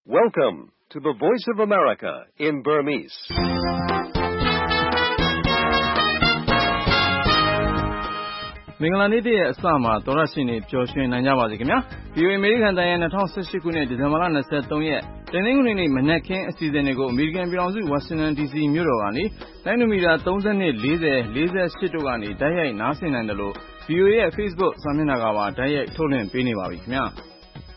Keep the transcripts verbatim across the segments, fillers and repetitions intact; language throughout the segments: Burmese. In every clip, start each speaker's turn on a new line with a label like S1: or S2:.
S1: Welcome to the Voice of America in Burmese.
S2: ။မင်္ဂလာနေ့တည်းရဲ့အစမှာသောရရှိနေပျော်ရွှင်နိုင်ကြပါစေခင်ဗျာ။ ဗီအိုအေ အမေရိကန်တိုင်းရဲ့၂၀၁၈ခုနှစ်ဒီဇင်ဘာလ၂၃ရက်တနင်္ဂနွေနေ့မနက်ခင်းအစီအစဉ်တွေကိုအမေရိကန်ပြည်ထောင်စုဝါရှင်တန်ဒီစီမြို့တော်ကနေလိုင်းနိုမီတာသုံး၂ ၄၀ ၄၈တို့ကနေတိုက်ရိုက်နားဆင်နိုင်တယ်လို့ ဗီအိုအေရဲ့ Facebook စာမျက်နှာကပါတိုက်ရိုက်ထုတ်လွှင့်ပေးနေပါပြီခင်ဗျာ။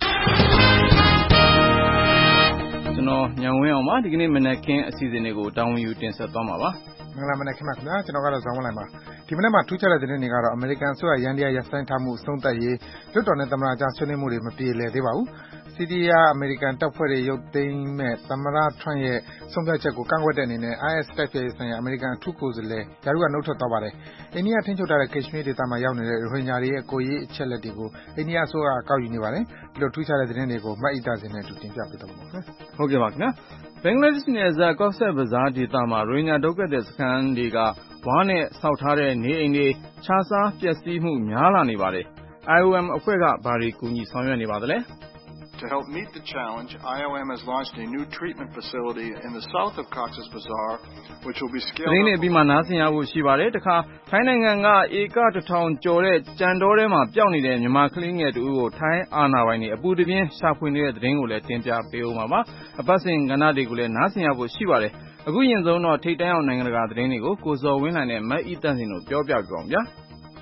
S2: ကျွန်တော်ညံဝင်းအောင်ပါဒီကနေ့မနက်ခင်းအစီအစဉ်တွေကိုတာဝန်ယူတင်ဆက်သွားမှာပါ
S3: ။မင်္ဂလာမနက်ခင်းပါခင်ဗျာကျွန်တော်ကတော့ဇောင်းဝင်းလိုက်ပါဒီမနေ့မှာထူးခြားတဲ့သတင်းတွေကတော့အမေရိကန်အစိုးရရန်တရားရပ်ဆိုင်းထားမှုအဆုံးသတ်ရေးလွှတ်တော်နဲ့သမ္မတကြားဆွေးနွေးမှုတွေမပြေလည်သေးပါဘူးစီးရီးယားအမေရိကန်တပ်ဖွဲ့တွေရုပ်သိမ်းမဲ့သမ္မတထရန့်ရဲ့ဆုံးဖြတ်ချက်ကိုကန့်ကွက်တဲ့အနေနဲ့ အိုင်အက်စ် တိုက်ဖျက်ရေးဆိုင်ရာအမေရိကန်အထူးကိုယ်စားလှယ်ယာရုကနှုတ်ထွက်သွားပါတယ်အိန္ဒိယထိန်းချုပ်ထားတဲ့ Kashmir ဒေသမှာရောက်နေတဲ့ရိုဟင်ဂျာတွေရဲ့ကိုယ်ရေးအချက်အလက်တွေကိုအိန္ဒိယအစိုးရကကောက်ယူနေပါတယ်ဒီလိုထူးခြားတဲ့သတင်းတွေကိုမတ်အီတာစင်နဲ့အတူတင်ပြပေးတော့မှာပါ
S2: ဟုတ်ကဲ့ပါခင်ဗျာဘင်္ဂလားဒေ့ရှ်နယ်စပ် Cox's Bazar ဒေသမှာရိုဟင်ဂျာဒုက္ခသည်စခန်းတွေကဝါးနဲ့ဆောက်ထားတဲ့နေအိမ်တွေခြားစားပျက်စီးမှုများလာနေပါတယ် အိုင် အို အမ် အဖွဲ့ကဘာတွေကူညီဆောင်ရွက်နေပါသလဲ
S4: To help meet the challenge, အိုင် အို အမ် has launched a new treatment facility in the south of Cox's Bazar, which will be scaled up.
S2: ဒီနေ့ပြီးမှနားဆင်ရဖို့ရှိပါတယ်။တခါထိုင်းနိုင်ငံကဧကတစ်ထောင်ကျော်တဲ့ကြံတောထဲမှာပျောက်နေတဲ့မြန်မာကလေးငယ်တူကိုထိုင်းအာဏာပိုင်တွေအပူတပြင်းရှာဖွေနေတဲ့သတင်းကိုလည်းတင်ပြပေးဦးမှာပါ။အပတ်စဉ်ကဏ္ဍတွေကိုလည်းနားဆင်ရဖို့ရှိပါတယ်။အခုရင်ဆုံးတော့ထိပ်တန်းအောင်နိုင်ငံတကာသတင်းတွေကိုကိုဇော်ဝင်းနိုင်နဲ့မတ်အီတန်စင်တို့ပြောပြကြအောင်ဗျာ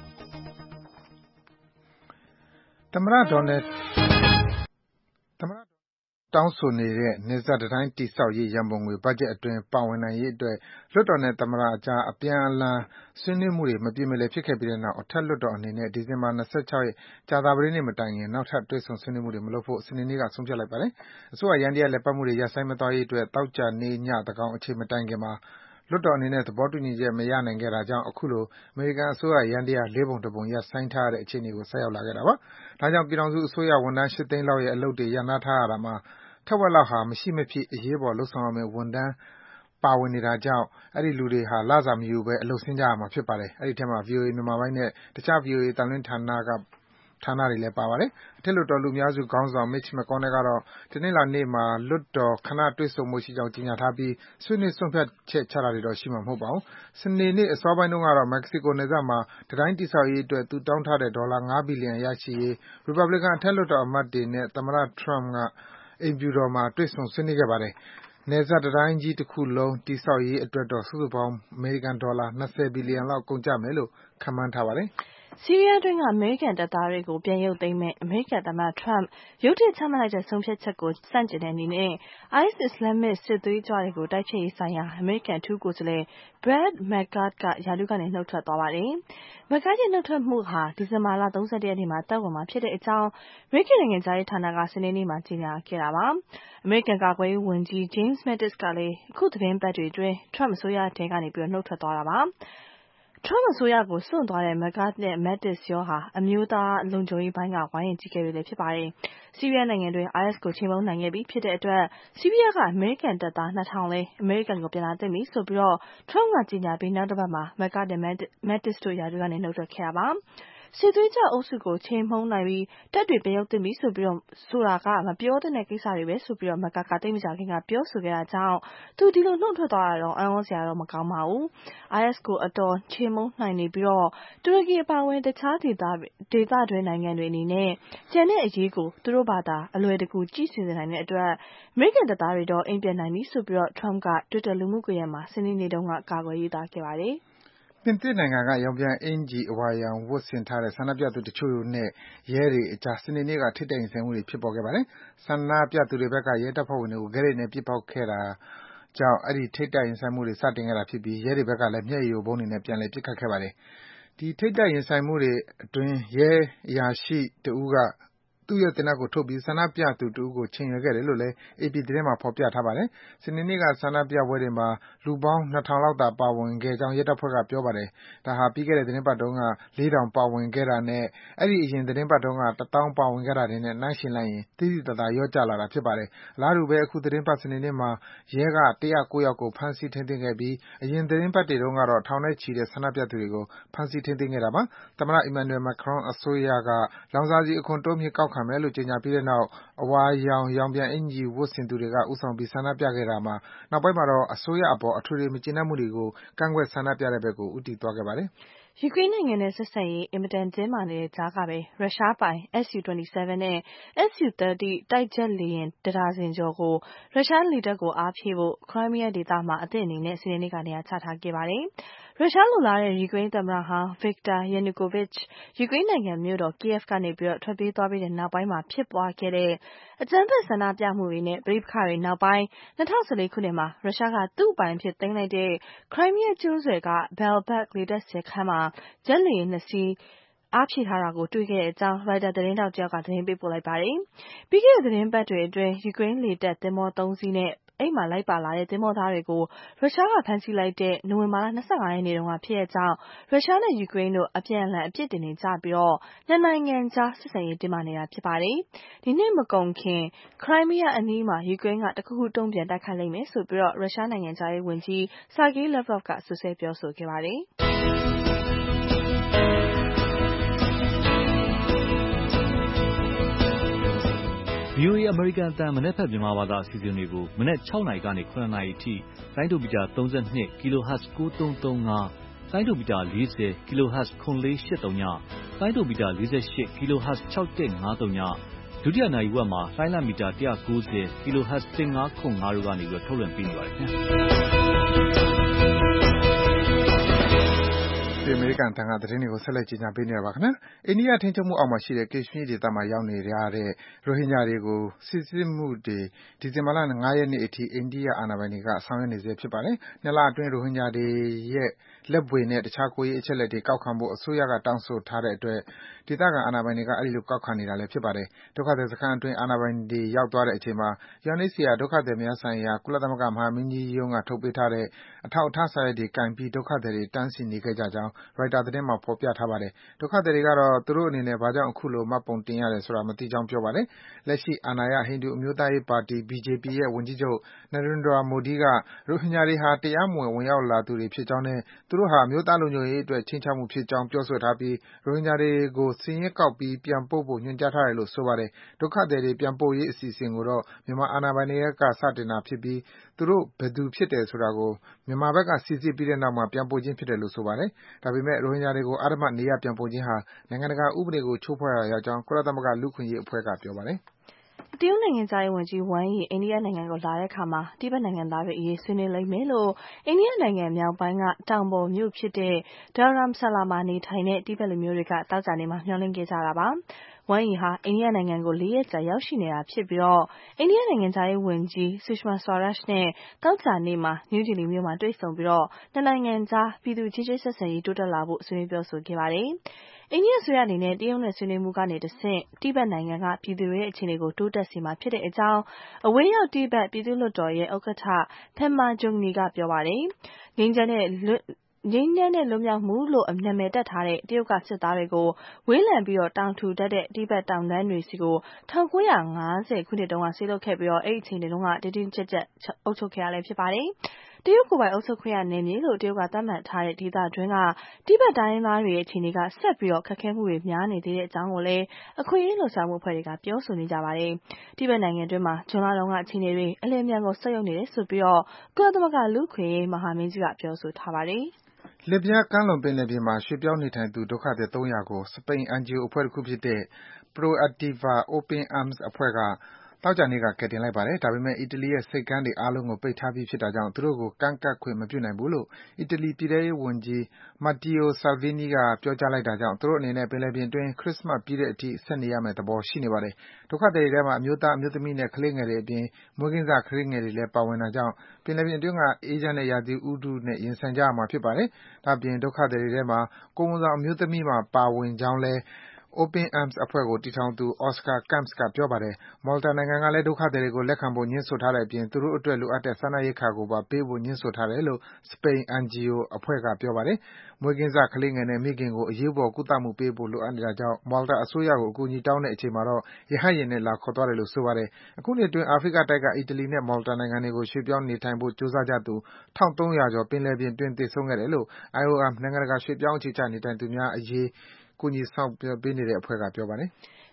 S3: ။သမ္မတဒေါ်နယ်သမ္မတတောင်းဆိုနေတဲ့နယ်စပ်တံတိုင်းတည်ဆောက်ရေးရန်ပုံငွေဘတ်ဂျက်အတွင်းပါဝင်နိုင်ရေးအတွက်လွှတ်တော်နဲ့သမ္မတအကြားအပြန်အလှန်ဆွေးနွေးမှုတွေမပြေမလည်ဖြစ်ခဲ့ပြီးတဲ့နောက်အထက်လွှတ်တော်အနေနဲ့ဒီဇင်ဘာ၂၆ရက်ကြာသပတေးနေ့မတိုင်ခင်နောက်ထပ်တွေ့ဆုံဆွေးနွေးမှုတွေမလုပ်ဖို့စနေနေ့ကဆုံးဖြတ်လိုက်ပါတယ်။အစိုးရယန္တရားလည်ပတ်မှုတွေရပ်ဆိုင်းမသွားရေးအတွက်သောကြာနေ့ညသန်းခေါင်အချိန်မတိုင်ခင်မှာလွှတ်တော်အနေနဲ့သဘောတူညီချက်မရနိုင်ခဲ့တာကြောင့်အခုလိုအမေရိကန်အစိုးရယန္တရားလေးပုံတစ်ပုံရပ်ဆိုင်းထားရတဲ့အခြေအနေကိုဆိုက်ရောက်လာခဲ့တာပါ။ဒါကြောင့်ပြည်ထောင်စုအစိုးရဝန်ထမ်း၈သိန်းလောက်ရဲ့အလုပ်တွေရပ်နားထားရတာမှာထက်ဝက်လောက်ဟာမရှိမဖြစ်အရေးပေါ်လုပ်ဆောင်ရမယ့်ဝန်ထမ်းပါဝင်နေတာကြောင့်အဲဒီလူတွေဟာလစာမယူဘဲအလုပ်ဆင်းကြရမှာဖြစ်ပါတယ်။အဲဒီထဲမှာ ဗွီအိုအေ မြန်မာပိုင်းနဲ့တခြား ဗွီအိုအေ အသံလွှင့်ဌာနကဌာနတွေလည်းပါပါတယ်။အထက်လွှတ်တော်လူများစုခေါင်းဆောင် Mitch McConnell ကတော့တနင်္လာနေ့မှာလွှတ်တော်ခဏတွေ့ဆုံဖို့ရှိကြောင်းကြေညာထားပြီးဆွေးနွေးဆုံးဖြတ်ချက်ချတာတွေတော့ရှိမှာမဟုတ်ပါဘူး။စနေနေ့အစောပိုင်းတုန်းကတော့မက္ကဆီကိုနယ်စပ်မှာတံတိုင်းတည်ဆောက်ရေးအတွက်သူတောင်းထားတဲ့ဒေါ်လာ၅ဘီလီယံရရှိရေးရီပတ်ဘလီကန်အထက်လွှတ်တော်အမတ်တွေနဲ့သမ္မတထရမ့်ကအိမ်ဖြူတော်မှာတွေ့ဆုံဆွေးနွေးခဲ့ပါတယ်။နယ်စပ်တံတိုင်းကြီးတခုလုံးတည်ဆောက်ရေးအတွက်တော့စုစုပေါင်းအမေရိကန်ဒေါ်လာ၂၀ဘီလီယံလောက်ကုန်ကျမယ်လို့ခန့်မှန်းထားပါတယ်။
S5: ဆီးရီးယားတွင်းကအမေရိကန်တပ်သားတွေကိုပြန်ရုပ်သိမ်းမဲ့အမေရိကန်သမ္မတထရမ့်ရုတ်တရက်ချမှတ်လိုက်တဲ့ဆုံးဖြတ်ချက်ကိုဆန့်ကျင်တဲ့အနေနဲ့ အိုက်အက်စ် အစ္စလာမစ်စစ်သွေးကြွတွေကိုတိုက်ဖျက်ရေးဆိုင်ရာအမေရိကန်အထူးကိုယ်စားလှယ် Brett McGurk ကရာထူးကနေနှုတ်ထွက်သွားပါတယ်။ McGurk ရဲ့နှုတ်ထွက်မှုဟာဒီဇင်ဘာလ၃၁ရက်နေ့မှာသက်ဝင်မှာဖြစ်တဲ့အကြောင်းအမေရိကန်နိုင်ငံခြားရေးဌာနကစနေနေ့မှာကြေညာခဲ့တာပါ။အမေရိကန်ကာကွယ်ရေးဝန်ကြီး James Mattis ကလည်းအခုသတင်းပတ်တွေအတွင်းထရမ့်အစိုးရထဲကနေပြီးနှုတ်ထွက်သွားတာပါ။ထရမ့်အစိုးရကိုစွန့်သွားတဲ့ McGurk နဲ့ Mattis ရောဟာအမျိုးသားလုံခြုံရေးပိုင်းကဝိုင်းရံကြီးခဲ့တွေလည်းဖြစ်ပါတယ်။ဆီးရီးယားနိုင်ငံတွင် အိုင်အက်စ် ကိုချိန်မုံနိုင်ခဲ့ပြီးဖြစ်တဲ့အတွက်ဆီးရီးယားကအမေရိကန်တပ်သား၂ထောင်လဲအမေရိကန်ကိုပြန်လာသင့်ပြီဆိုပြီးထရမ့်ကကြေညာပြီးနောက်တစ်ပတ်မှာ McGurk နဲ့ Mattis တို့ရာထူးကနေနှုတ်ထွက်ခဲ့တာပါ။စစ်သွေးကြွအုပ်စုကိုချိန်မှုန်းနိုင်ပြီးတပ်တွေပြန်ရောက်သင့်ပြီဆိုပြီးဆိုတာကမပြောသင့်တဲ့ကိစ္စတွေပဲဆိုပြီး McGurk ကသိမကြခင်ကပြောဆိုခဲ့တာကြောင့်သူဒီလိုနှုတ်ထွက်သွားတာတော့အံ့ဩစရာတော့မကောင်းပါဘူး။ အိုင်အက်စ်ကိုအတော်ချိန်မှုန်းနိုင်နေပြီးတူရကီအပါအဝင်တခြားဒေသဒေသတွင်းနိုင်ငံတွေအနေနဲ့ကျန်တဲ့အရေးကိုသူတို့ဘာသာအလွယ်တကူကြည့်စင်နိုင်တဲ့အတွက်အမေရိကန်တပ်သားတွေတော့အိမ်ပြန်နိုင်ပြီဆိုပြီးထရမ့်က Twitter လူမှုကွန်ရက်မှာစနေနေ့တုန်းကကာကွယ်ရေးသားခဲ့ပါတယ်။
S3: ပြင်သစ်နိုင်ငံကရောင်ပြန်အင်္ကျီအဝါရောင်ဝတ်ဆင်ထားတဲ့ဆန္ဒပြသူတချို့နဲ့ရဲတွေအကြားစနေနေ့ကထိပ်တိုက်ရင်ဆိုင်မှုတွေဖြစ်ပေါ်ခဲ့ပါတယ်။ဆန္ဒပြသူတွေဘက်ကရဲတပ်ဖွဲ့ဝင်တွေကိုဂရက်တွေနဲ့ပစ်ပေါက်ခဲ့တာကြောင့်အဲဒီထိပ်တိုက်ရင်ဆိုင်မှုတွေစတင်ခဲ့တာဖြစ်ပြီးရဲတွေဘက်ကလည်းမျက်ရည်ယိုဗုံးတွေနဲ့ပြန်လည်ပစ်ခတ်ခဲ့ပါတယ်။ဒီထိပ်တိုက်ရင်ဆိုင်မှုတွေအတွင်းရဲအရာရှိတဦးကသူ့ရဲ့သေနတ်ကိုထုတ်ပြီးဆန္ဒပြသူတဦးကိုချိန်ရွယ်ခဲ့တယ်လို့လည်း အေပီ သတင်းမှာဖော်ပြထားပါတယ်။စနေနေ့ကဆန္ဒပြပွဲတွေမှာလူပေါင်း၂ထောင်လောက်သာပါဝင်ခဲ့ကြောင်းရဲတပ်ဖွဲ့ကပြောပါတယ်။ဒါဟာပြီးခဲ့တဲ့သီတင်းပတ်တုန်းကလေးထောင်ပါဝင်ခဲ့တာနဲ့အဲဒီအရင်သီတင်းပတ်တုန်းကတသောင်းပါဝင်ခဲ့တာတွေနဲ့နှိုင်းယှဉ်လိုက်ရင်သိသိသာသာလျော့ကျလာတာဖြစ်ပါတယ်။အလားတူပဲအခုသီတင်းပတ်စနေနေ့မှာရဲက၁၀၉ယောက်ကိုဖမ်းဆီးထိန်းသိမ်းခဲ့ပြီးအရင်သီတင်းပတ်တွေတုန်းကတော့ထောင်နဲ့ချီတဲ့ဆန္ဒပြသူတွေကိုဖမ်းဆီးထိန်းသိမ်းခဲ့တာပါ။သမ္မတ Emmanuel Macron အစိုးရကလောင်စာဆီအခွန်တိုးမြှင့်ကောက်ခံခံမယ်လို့ကြေညာပြီးတဲ့နောက်အဝါရောင်ရောင်ပြန်အင်္ကျီဝတ်ဆင်သူတွေကဦးဆောင်ပြီးဆန္ဒပြခဲ့တာမှာနောက်ပိုင်းမှာတော့အစိုးရအပေါ်အထွေထွေမကျေနပ်မှုတွေကိုကန့်ကွက်ဆန္ဒပြတဲ့ဘက်ကိုဦးတည်သွားခဲ့ပါတယ်
S5: ယူကရိန်းနိုင်ငံနဲ့ဆက်ဆံရေးအင်မတန်တင်းမာနေတဲ့ကြားကပဲရုရှားပိုင် S U ၂၇ နဲ့ S U သirty တိုက်ဂျက်လေယာဉ်တစ်ဒါဇင်ကျော်ကိုရုရှားလေတပ်ကိုအားဖြည့်ဖို့ခရိုင်းမီးယားဒေသမှာအသစ်အနေနဲ့စနေနေ့ကနေရာချထားခဲ့ပါတယ်။ရုရှားလိုလားတဲ့ယူကရိန်းသမ္မတဟောင်း Viktor Yanukovych ယူကရိန်းနိုင်ငံမြို့တော် Kyiv ကနေထွက်ပြေးသွားပြီးတဲ့နောက်ပိုင်းမှာဖြစ်ပွားခဲ့တဲ့အကြမ်းဖက်ဆန္ဒပြမှုတွေနဲ့ပဋိပက္ခတွေနောက်ပိုင်း၂၀၁၄ခုနှစ်မှာရုရှားကသူ့အပိုင်အဖြစ်သိမ်းလိုက်တဲ့ခရိုင်းမီးယားကျွန်းဆွယ်က Belbek လေတပ်စခန်းမှာဂျက်လေယာဉ်နှစ်စီးအားဖြည့်ထားတာကိုတွေ့ခဲ့တဲ့အကြောင်းရိုက်တာသတင်းထောက်တယောက်ကသတင်းပေးပို့လိုက်ပါတယ်။ပြီးခဲ့တဲ့သတင်းပတ်တွေအတွင်းယူကရိန်းလေတပ်သင်္ဘောသုံးစီးနဲ့အဲ့မှာလိုက်ပါလာတဲ့သင်္ဘောသားတွေကိုရုရှားကဖမ်းဆီးလိုက်တဲ့နိုဝင်ဘာလ၂၅ရက်နေ့တုန်းကဖြစ်တဲ့အကြောင်းရုရှားနဲ့ယူကရိန်းတို့အပြန်အလှန်အပြစ်တင်နေကြပြီးတော့နှစ်နိုင်ငံကြားဆက်ဆံရေးတင်းမာနေတာဖြစ်ပါတယ်။ဒီနှစ်မကုန်ခင်ခရိုင်းမီးယားအနီးမှာယူကရိန်းကတခုခုတုံ့ပြန်တိုက်ခိုက်လိမ့်မယ်ဆိုပြီးတော့ရုရှားနိုင်ငံသားရေးဝန်ကြီး Sergei Lavrov ကဆွဆွဲပြောဆိုခဲ့ပါတယ်။
S6: V O A အမေရိကန်အသံမနက်ဖြန်မြန်မာဘာသာအစီအစဉ်တွေကိုမနက်၆နာရီကနေ၇နာရီအထိလိုင်းဒိုမီတာ၃၂ kHz ၉သုံးသုံး၅လိုင်းဒိုမီတာ၄၀ kHz ၇၄၈၃ညလိုင်းဒိုမီတာ၄၈ kHz ၆၁၅၃ညဒုတိယနာရီဝက်မှာလိုင်းလမီတာ၁၉၀ kHz ၁၅ခု၅တို့ကနေထုတ်လွှင့်ပေးနေပါတယ်ခင်ဗျာ
S3: ဒီအမေရိကန်တန်ခါသတင်းတွေကိုဆက်လက်ကြီးညာပေးနေရပါခင်ဗျာအိန္ဒိယထိန်းချုပ်မှုအောက်မှာရှိတဲ့ကက်ရှ်မီးဒေသမှာရောက်နေကြတဲ့ရိုဟင်ဂျာတွေကိုစစ်ဆေးမှုတွေဒီဇင်ဘာလ၅ရက်နေ့အထိအိန္ဒိယအာဏာပိုင်တွေကဆောင်ရွက်နေဆဲဖြစ်ပါတယ်နှစ်လအတွင်းရိုဟင်ဂျာတွေရဲ့လက်ဗွေနဲ့တခြားကိုယ်ရေးအချက်အလက်တွေကောက်ခံဖို့အစိုးရကတောင်းဆိုထားတဲ့အတွက်ဒေသခံအာဏာပိုင်တွေကအဲဒီလိုကောက်ခံနေတာလည်းဖြစ်ပါတယ်ဒုက္ခသည်စခန်းအတွင်းအာဏာပိုင်တွေရောက်သွားတဲ့အချိန်မှာ U N H C R ဒုက္ခသည်များဆိုင်ရာကုလသမဂ္ဂမဟာမင်းကြီးရုံးကထုတ်ပေးထားတဲ့အထောက်အထားစာရွက်တွေကိုင်ပြီးဒုက္ခသည်တွေတန်းစီနေခဲ့ကြကြောင်းရိုက်တာသတင်းမှာဖော်ပြထားပါတယ်ဒုက္ခသည်တွေကတော့သူတို့အနေနဲ့ဘာကြောင့်အခုလိုမှတ်ပုံတင်ရတယ်ဆိုတာမသိကြောင်းပြောပါတယ်လက်ရှိအာဏာရဟိန္ဒူအမျိုးသားရေးပါတီ B J P ရဲ့ဝန်ကြီးချုပ် Narendra Modi ကရိုဟင်ဂျာတွေဟာတရားမဝင်ဝင်ရောက်လာသူတွေဖြစ်ကြောင်းနဲ့သူတို့ဟာအမျိုးသားလုံခြုံရေးအတွက်ခြိမ်းခြောက်မှုဖြစ်ကြောင်းပြောဆိုထားပြီးရိုဟင်ဂျာတွေကိုစာရင်းကောက်ပြီးပြန်ပို့ဖို့ညွှန်ကြားထားတယ်လို့ဆိုပါတယ်ဒုက္ခသည်တွေပြန်ပို့ရေးအစီအစဉ်ကိုတော့မြန်မာအာဏာပိုင်တွေကစတင်တာဖြစ်ပြီးသူတို့ဘယ်သူဖြစ်တယ်ဆိုတာကိုမြန်မာဘက်ကစိစစ်ပြီးတဲ့နောက်မှာပြန်ပို့ခြင်းဖြစ်တယ်လို့ဆိုပါတယ်ဒါပေမဲ့ရိုဟင်ဂျာတွေကိုအဓမ္မနေရပ်ပြန်ပို့ခြင်းဟာနိုင်ငံတကာဥပဒေကိုချိုးဖောက်ရာရောက်ကြောင်းကုလသမဂ္ဂလူ့အခွင့်အရေးအဖွဲ့ကပြောပါတယ်
S5: တရုတ်နိုင်ငံသားရေးဝန်ကြီးဝမ်ယီအိန္ဒိယနိုင်ငံကိုလာတဲ့အခါမှာတိဘက်နိုင်ငံသားတွေအရေးဆွေးနွေးလိမ့်မယ်လို့အိန္ဒိယနိုင်ငံမြောက်ပိုင်းကတောင်ပေါ်မြို့ဖြစ်တဲ့ Dharamsala မှာနေထိုင်တဲ့တိဘက်လူမျိုးတွေကတောက်ကြနေမှာမျှော်လင့်ခဲ့ကြတာပါဝမ်ယီဟာအိန္ဒိယနိုင်ငံကိုလေးရက်ကြာရောက်ရှိနေတာဖြစ်ပြီးတော့အိန္ဒိယနိုင်ငံသားရေးဝန်ကြီး Sushma Swaraj နဲ့တောက်ကြနေမှာနယူးဒေလီမြို့မှာတွေ့ဆုံပြီးတော့နှစ်နိုင်ငံကြားပြည်သူချင်းချင်းဆက်ဆံရေးတိုးတက်လာဖို့ဆွေးနွေးပြောဆိုခဲ့ပါတယ်အိန္ဒိယဆိုရအနေနဲ့တရုတ်နဲ့ဆွေးနွေးမှုကနေတဆင့်တိဘက်နိုင်ငံကပြည်သူတွေရဲ့အခြေအနေကိုတိုးတက်စေမှာဖြစ်တဲ့အကြောင်းအဝေးရောက်တိဘက်ပြည်သူ့လွှတ်တော်ရဲ့ဥက္ကဋ္ဌ Pema Jongni ကပြောပါတယ်ငြိမ်းချမ်းတဲ့ငြိမ်းချမ်းတဲ့လွတ်မြောက်မှုလို့နာမည်တပ်ထားတဲ့တရုတ်ကစစ်သားတွေကိုဝေးလံပြီးတော့တောင်ထူတတ်တဲ့တိဘက်တောင်တန်းတွေစီကို၁၉၅၀ခုနှစ်တုန်းကဆေးလွတ်ခဲ့ပြီးတော့အဲ့ဒီအချိန်တုန်းကတင်းတင်းကြပ်ကြပ်အုပ်ချုပ်ခဲ့ရလဲဖြစ်ပါတယ်တရုတ်ကိုယ်ပိုင်အုပ်ချုပ်ခွင့်ရနယ်မြေလို့တရုတ်ကသတ်မှတ်ထားတဲ့ဒေသတွင်းကတိဘက်တိုင်းရင်းသားတွေရဲ့အခြေအနေကဆက်ပြီးတော့ခက်ခဲမှုတွေများနေသေးတဲ့အကြောင်းကိုလည်းအခွင့်အရေးလှုပ်ရှားမှုအဖွဲ့တွေကပြောဆိုနေကြပါတယ်တိဘက်နိုင်ငံတွင်းမှာဂျွန်လတုန်းကအခြေအနေတွေအလင်းမြန်ကိုဆက်ရုပ်နေတယ်ဆိုပြီးတော့ကုလသမဂ္ဂလူ့အခွင့်အရေးမဟာမင်းကြီးကပြောဆိုထားပါတယ်
S3: လစ်ဗျားကမ်းလွန်ပင်လယ်ပြင်မှာရွှေ့ပြောင်းနေထိုင်သူဒုက္ခသည်သုံးရာကိုစပိန် N G O အဖွဲ့တခုဖြစ်တဲ့ Proactiva Open Arms အဖွဲ့ကသောကြာနေ့ကကယ်တင်လိုက်ပါတယ်ဒါပေမဲ့အီတလီရဲ့ဆိပ်ကမ်းတွေအားလုံးကိုပိတ်ထားပြီးဖြစ်တာကြောင့်သူတို့ကိုကမ်းကပ်ခွင့်မပြုနိုင်ဘူးလို့အီတလီပြည်ထဲရေးဝန်ကြီး Matteo Salvini ကပြောကြားလိုက်တာကြောင့်သူတို့အနေနဲ့ပင်လယ်ပြင်အတွင်းခရစ္စမတ်ပြီးတဲ့အထိဆက်နေရမယ့်သဘောရှိနေပါတယ်ဒုက္ခသည်တွေထဲမှာအမျိုးသားအမျိုးသမီးနဲ့ကလေးငယ်တွေအပြင်မွေးကင်းစကလေးငယ်တွေလည်းပါဝင်တာကြောင့်ပင်လယ်ပြင်အတွင်းကအေးချမ်းတဲ့ရာသီဥတုနဲ့ရင်ဆိုင်ကြရမှာဖြစ်ပါတယ်ဒါ့အပြင်ဒုက္ခသည်တွေထဲမှာကိုယ်ဝန်ဆောင်အမျိုးသမီးပါပါဝင်ကြောင်းလည်းOpen Arms အဖွဲ့ကိုတည်ထောင်သူ Oscar Camps ကပြောပါတယ်။ Malta နိုင်ငံကလည်းဒုက္ခသည်တွေကိုလက်ခံဖို့ငြင်းဆိုထားတဲ့အပြင်သူတို့အတွက်လိုအပ်တဲ့စားနပ်ရိက္ခာကိုပါပေးဖို့ငြင်းဆိုထားတယ်လို့စပိန် N G O အဖွဲ့ကပြောပါတယ်။မွေးကင်းစကလေးငယ်နဲ့မိခင်ကိုအရေးပေါ်ကုသမှုပေးဖို့လိုအပ်နေတာကြောင့် Malta အစိုးရကိုအကူအညီတောင်းတဲ့အချိန်မှာတော့ရဟတ်ယာဉ်နဲ့လာခေါ်သွားတယ်လို့ဆိုပါတယ်။အခုနှစ်အတွင်းအာဖရိကတိုက်က အီတလီနဲ့ Malta နိုင်ငံတွေကိုရွှေ့ပြောင်းနေထိုင်ဖို့ကြိုးစားကြသူ၁၃၀၀ကျော်ပင်လယ်ပြင်အတွင်းသေဆုံးခဲ့တယ်လို့ I O M နိုင်ငံတကာရွှေ့ပြောင်းအခြေချနေထိုင်သူများအရေးကူညီဆောင်ရွက်ပေးနေတဲ့အဖွဲ့ကပြောပါတယ်
S5: မ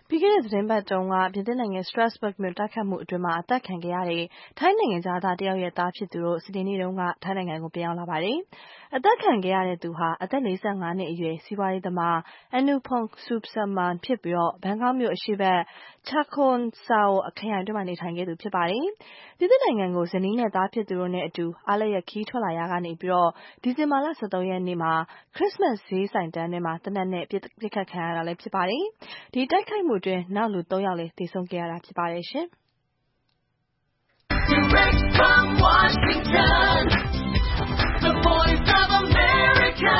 S5: ပြီးခဲ့တဲ့သတင်းပတ်တုန်းကပြင်သစ်နိုင်ငံ Strasbourg မြို့တိုက်ခတ်မှုအတွင်းမှာအသက်ခံခဲ့ရတဲ့ထိုင်းနိုင်ငံသားတယောက်ရဲ့သားဖြစ်သူတို့စနေနေ့တုန်းကထိုင်းနိုင်ငံကိုပြန်ရောက်လာပါတယ်။အသက်ခံခဲ့ရတဲ့သူဟာအသက်၄၅နှစ်အရွယ်စီးပွားရေးသမား Anupong Susaman ဖြစ်ပြီးဘန်ကောက်မြို့အရှေ့ဘက် Chakhon Sao ခရိုင်အတွင်းမှာနေထိုင်ခဲ့သူဖြစ်ပါတယ်။ပြင်သစ်နိုင်ငံကိုဇနီးနဲ့သားဖြစ်သူတို့နဲ့အတူအားလပ်ရက်ခရီးထွက်လာရာကနေပြီးတော့ဒီဇင်ဘာလ၁၃ရက်နေ့မှာခရစ်စမတ်ဈေးဆိုင်တန်းထဲမှာတနက်နဲ့ပြစ်ခတ်ခံရတာလည်းဖြစ်ပါတယ်။ဒီတိုက်ခိုက်မှုအတွင်းနောက်လူသုံးယောက်လည်းသေဆုံးခဲ့ရတာဖြစ်ပါတယ်ရှင်။ Direct from Washington, the voice of America,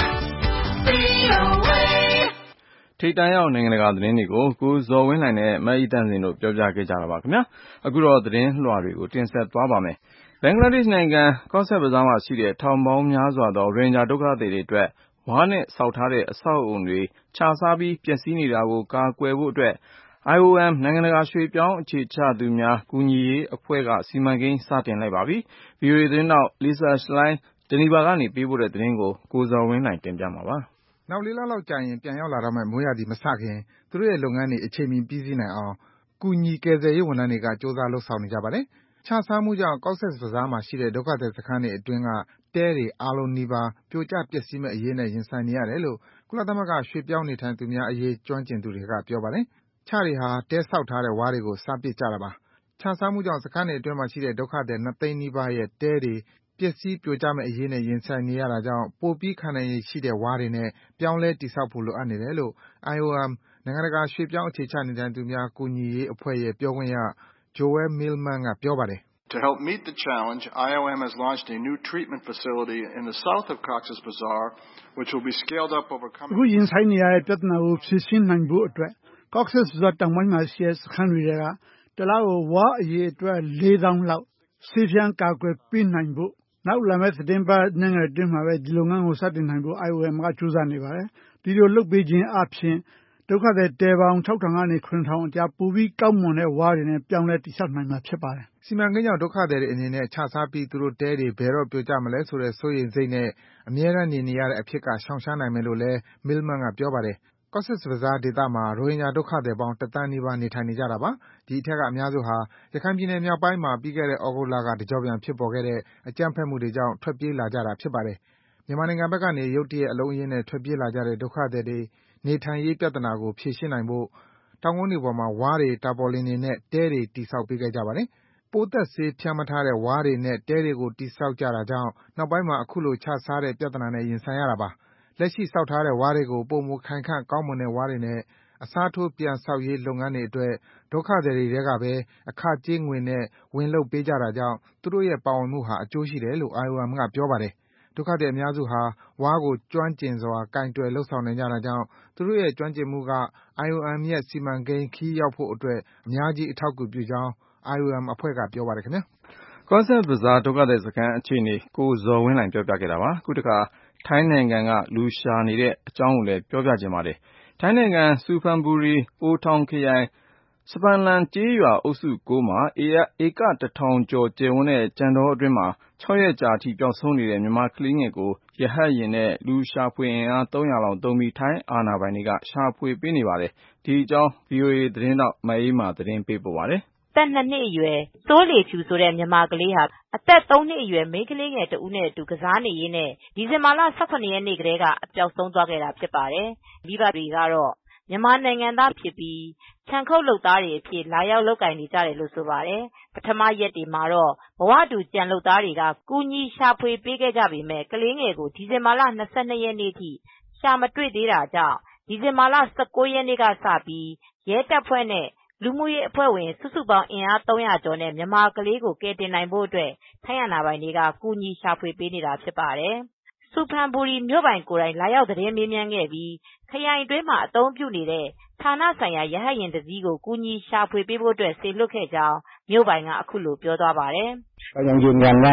S5: V O A
S2: ထိပ်တန်းရောက်နိုင်ငံတကာသတင်းတွေကိုကိုဇော်ဝင်းလှိုင်နဲ့မအီတန်စင်တို့ပြောပြခဲ့ကြတာပါခင်ဗျာအခုတော့သတင်းလွှာတွေကိုတင်ဆက်သွားပါမယ်ဘင်္ဂလားဒေ့ရှ်နိုင်ငံကော့ဆက်ဘဇားမှာရှိတဲ့ထောင်ပေါင်းများစွာသောရိုဟင်ဂျာဒုက္ခသည်တွေအတွက်ဝါးနဲ့ဆောက်ထားတဲ့အဆောက်အုံတွေခြစားပြီးပျက်စီးနေတာကိုကာကွယ်ဖို့အတွက် I O M နိုင်ငံတကာရွှေ့ပြောင်းအခြေချသူများကူညီရေးအဖွဲ့ကစီမံကိန်းစတင်လိုက်ပါပြီ။ V O A သတင်းထောက် Lisa Schlein ဂျနီဗာကနေပေးပို့တဲ့သတင်းကိုကိုဇော်ဝင်းလှိုင်တင်ပြမှာပါ
S3: ။နောက်လေးလလောက်ကြာရင်ပြန်ရောက်လာတော့မယ့်မိုးရာသီမစခင်သူတို့ရဲ့လုပ်ငန်းတွေအချိန်မီပြီးစီးနိုင်အောင်ကူညီကယ်ဆယ်ရေးဝန်ထမ်းတွေကကြိုးစားလုပ်ဆောင်နေကြပါတယ်။ခြစားမှုကြောင့် Cox's Bazar မှာရှိတဲ့ဒုက္ခသည်စခန်းတွေအတွင်းကတဲတွေအားလုံးနီးပါးပြိုကျပျက်စီးမယ့်အရေးနဲ့ရင်ဆိုင်နေရတယ်လို့ကုလသမဂ္ဂရွှေ့ပြောင်းနေထိုင်သူများအရေးကျွမ်းကျင်သူတွေကပြောပါတယ်။ခြတွေဟာတဲဆောက်ထားတဲ့ဝါးတွေကိုစားပစ်ကြတာပါ။ခြစားမှုကြောင့်စခန်းတွေအတွင်းမှာရှိတဲ့ဒုက္ခသည်နှစ်သိန်းနီးပါးရဲ့တဲတွေပျက်စီးပြိုကျမယ့်အရေးနဲ့ရင်ဆိုင်နေရတာကြောင့်ပိုပြီးခံနိုင်ရည်ရှိတဲ့ဝါးတွေနဲ့ပြောင်းလဲတည်ဆောက်ဖို့လိုအပ်နေတယ်လို့ I O M နိုင်ငံတကာရွှေ့ပြောင်းအခြေချနေထိုင်သူများကူညီရေးအဖွဲ့ရဲ့ပြောခွင့်ရ Joel Millman ကပြောပါတယ်။
S4: To help meet the challenge, I O M has launched a new treatment facility in the south of Cox's Bazar, which will be scaled up over coming years.
S7: အခုရင်ဆိုင်နေရတဲ့ပြဿနာကိုဖြေရှင်းနိုင်ဖို့အတွက် Cox's Bazar တောင်ပိုင်းမှာရှိတဲ့စခန်းတွေကတလားကိုဝါးအရေအတွက်လေးသောင်းလောက်ဆေးဖြန်းကာကွယ်ပေးနိုင်ဖို့နောက်လာမယ့်သတင်းပတ်နဲ့အတွင်းမှာပဲဒီလုပ်ငန်းကိုစတင်နိုင်ဖို့ I O M ကကြိုးစားနေပါတယ်။ဒီလိုလုပ်ပေးခြင်းအပြင်ဒုက္ခသည်တဲပေါင်း၆ထောင်ကနေ၇ထောင်အကြားပိုပြီးကောင်းမွန်တဲ့ဝါးတွေနဲ့ပြောင်းလဲတည်ဆောက်နိုင်မှာဖြစ်ပါတယ်
S3: ။စီမံကိန်းကြောင့်ဒုက္ခသည်တွေအနေနဲ့ခြစားပြီးသူတို့တဲတွေဘယ်တော့ပြိုကျမလဲဆိုတဲ့စိုးရိမ်စိတ်နဲ့အမြဲတမ်းနေနေရတဲ့အဖြစ်ကရှောင်ရှားနိုင်မယ်လို့လည်း Millman ကပြောပါတယ်။ Cox's Bazar ဒေသမှာရိုဟင်ဂျာဒုက္ခသည်ပေါင်းတသန်းနီးပါးနေထိုင်နေကြတာပါ။ဒီအထဲကအများစုဟာရခိုင်ပြည်နယ်မြောက်ပိုင်းမှာပြီးခဲ့တဲ့သြဂုတ်လကတကျော့ပြန်ဖြစ်ပေါ်ခဲ့တဲ့အကြမ်းဖက်မှုတွေကြောင့်ထွက်ပြေးလာကြတာဖြစ်ပါတယ်။မြန်မာနိုင်ငံဘက်ကနေရုတ်တရက်အလုံးအရင်းနဲ့ထွက်ပြေးလာကြတဲ့ဒုက္ခသည်တွေနေထိုင်ရေးပြဿနာကိုဖြေရှင်းနိုင်ဖို့တောင်ကုန်းတွေပေါ်မှာဝါးတွေတာပေါ်လင်တွေနဲ့တဲတွေတည်ဆောက်ပေးခဲ့ကြပါတယ်။ပိုးသတ်ဆေးဖြန်းမထားတဲ့ဝါးတွေနဲ့တဲတွေကိုတည်ဆောက်ကြတာကြောင့်နောက်ပိုင်းမှာအခုလိုခြစားတဲ့ပြဿနာနဲ့ရင်ဆိုင်ရတာပါ။လက်ရှိဆောက်ထားတဲ့ဝါးတွေကိုပိုမိုခိုင်ခံ့ကောင်းမွန်တဲ့ဝါးတွေနဲ့အစားထိုးပြန်ဆောက်ရေးလုပ်ငန်းတွေအတွက်ဒုက္ခသည်တွေထဲကပဲအခကြေးငွေနဲ့ဝင်လုပ်ပေးကြတာကြောင့်သူတို့ရဲ့ပါဝင်မှုဟာအကျိုးရှိတယ်လို့ I O M ကပြောပါတယ်။ဒုက္ခသည်အများစုဟာဝါးကိုကျွမ်းကျင်စွာကိုင်တွယ်လုပ်ဆောင်နိုင်ကြတာကြောင့်သူတို့ရဲ့ကျွမ်းကျင်မှုက I O M ရဲ့စီမံကိန်းခရီးရောက်ဖို့အတွက်အများကြီးအထောက်အကူပြုကြောင်း I O M အဖွဲ့ကပြောပါတယ်ခင်ဗျာ
S2: ။ Cox's Bazar ဒုက္ခသည်စခန်းအခြေအနေကိုဇော်ဝင်းလှိုင်ပြောပြခဲ့တာပါ။အခုတခါထိုင်းနိုင်ငံကလူရှာနေတဲ့အကြောင်းကိုလည်းပြောပြချင်ပါတယ်။ထိုင်းနိုင်ငံစူဖန်ဘူရီ အိုထောင်ခရိုင်စပန်လန်ကျေးရွာအုပ်စု၉မှာဧကတထောင်ကျော်ကျယ်ဝန်းတဲ့ကြံတောအတွင်းမှာ၆ရက်ကြာအထိပျောက်ဆုံးနေတဲ့မြန်မာကလေးငယ်ကိုရဟတ်ယာဉ်နဲ့လူရှာဖွေအင်အားသုံးရာလောက်သုံးပြီးထိုင်းအာဏာပိုင်တွေကရှာဖွေပေးနေပါတယ်။ဒီအကြောင်း V O A သတင်းထောက်မအေးမာသတင်းပေးပို့ပါတယ်
S8: ။အသက်၂နှစ်အရွယ်စိုးလေဖြူဆိုတဲ့မြန်မာကလေးဟာအသက်၃နှစ်အရွယ်မိန်းကလေးငယ်တဦးနဲ့အတူကစားနေရင်းနဲ့ဒီဇင်ဘာလ၁၇ရက်နေ့ကတည်းကအပျောက်ဆုံးသွားခဲ့တာဖြစ်ပါတယ်။မိဘတွေကတော့မြန်မာနိုင်ငံသားဖြစ်ပြီးခြံခုတ်လုပ်သားတွေအဖြစ်လာရောက်လုပ်ကိုင်နေကြတယ်လို့ဆိုပါတယ်။ပထမရက်တွေမှာတော့ဘဝတူကြံလုပ်သားတွေကကူညီရှာဖွေပေးခဲ့ကြပေမဲ့ကလေးငယ်ကိုဒီဇင်ဘာလ၂၂ရက်နေ့ထိရှာမတွေ့သေးတာကြောင့်ဒီဇင်ဘာလ၁၉ရက်နေ့ကစပြီးရဲတပ်ဖွဲ့နဲ့လူမှုရေးအဖွဲ့ဝင်စုစုပေါင်းအင်အား၃၀၀ကျော်နဲ့မြန်မာကလေးကိုကယ်တင်နိုင်ဖို့အတွက်ထိုင်းအာဏာပိုင်တွေကကူညီရှာဖွေပေးနေတာဖြစ်ပါတယ်။စူဖန်ဘူရီမြို့ပိုင်ကိုယ်တိုင်လာရောက်သတင်းမေးမြန်းခဲ့ပြီးခရိုင်အတွင်းမှာအသုံးပြုနေတဲ့ဌာနဆိုင်ရာရဟတ်ယာဉ်တစ်စီးကိုကူညီရှာဖွေပေးဖို့အတွက်စေလွှတ်ခဲ့ကြောင်းမြို့ပိုင်ကအခုလိုပြောသွားပါတယ်။ကျနော်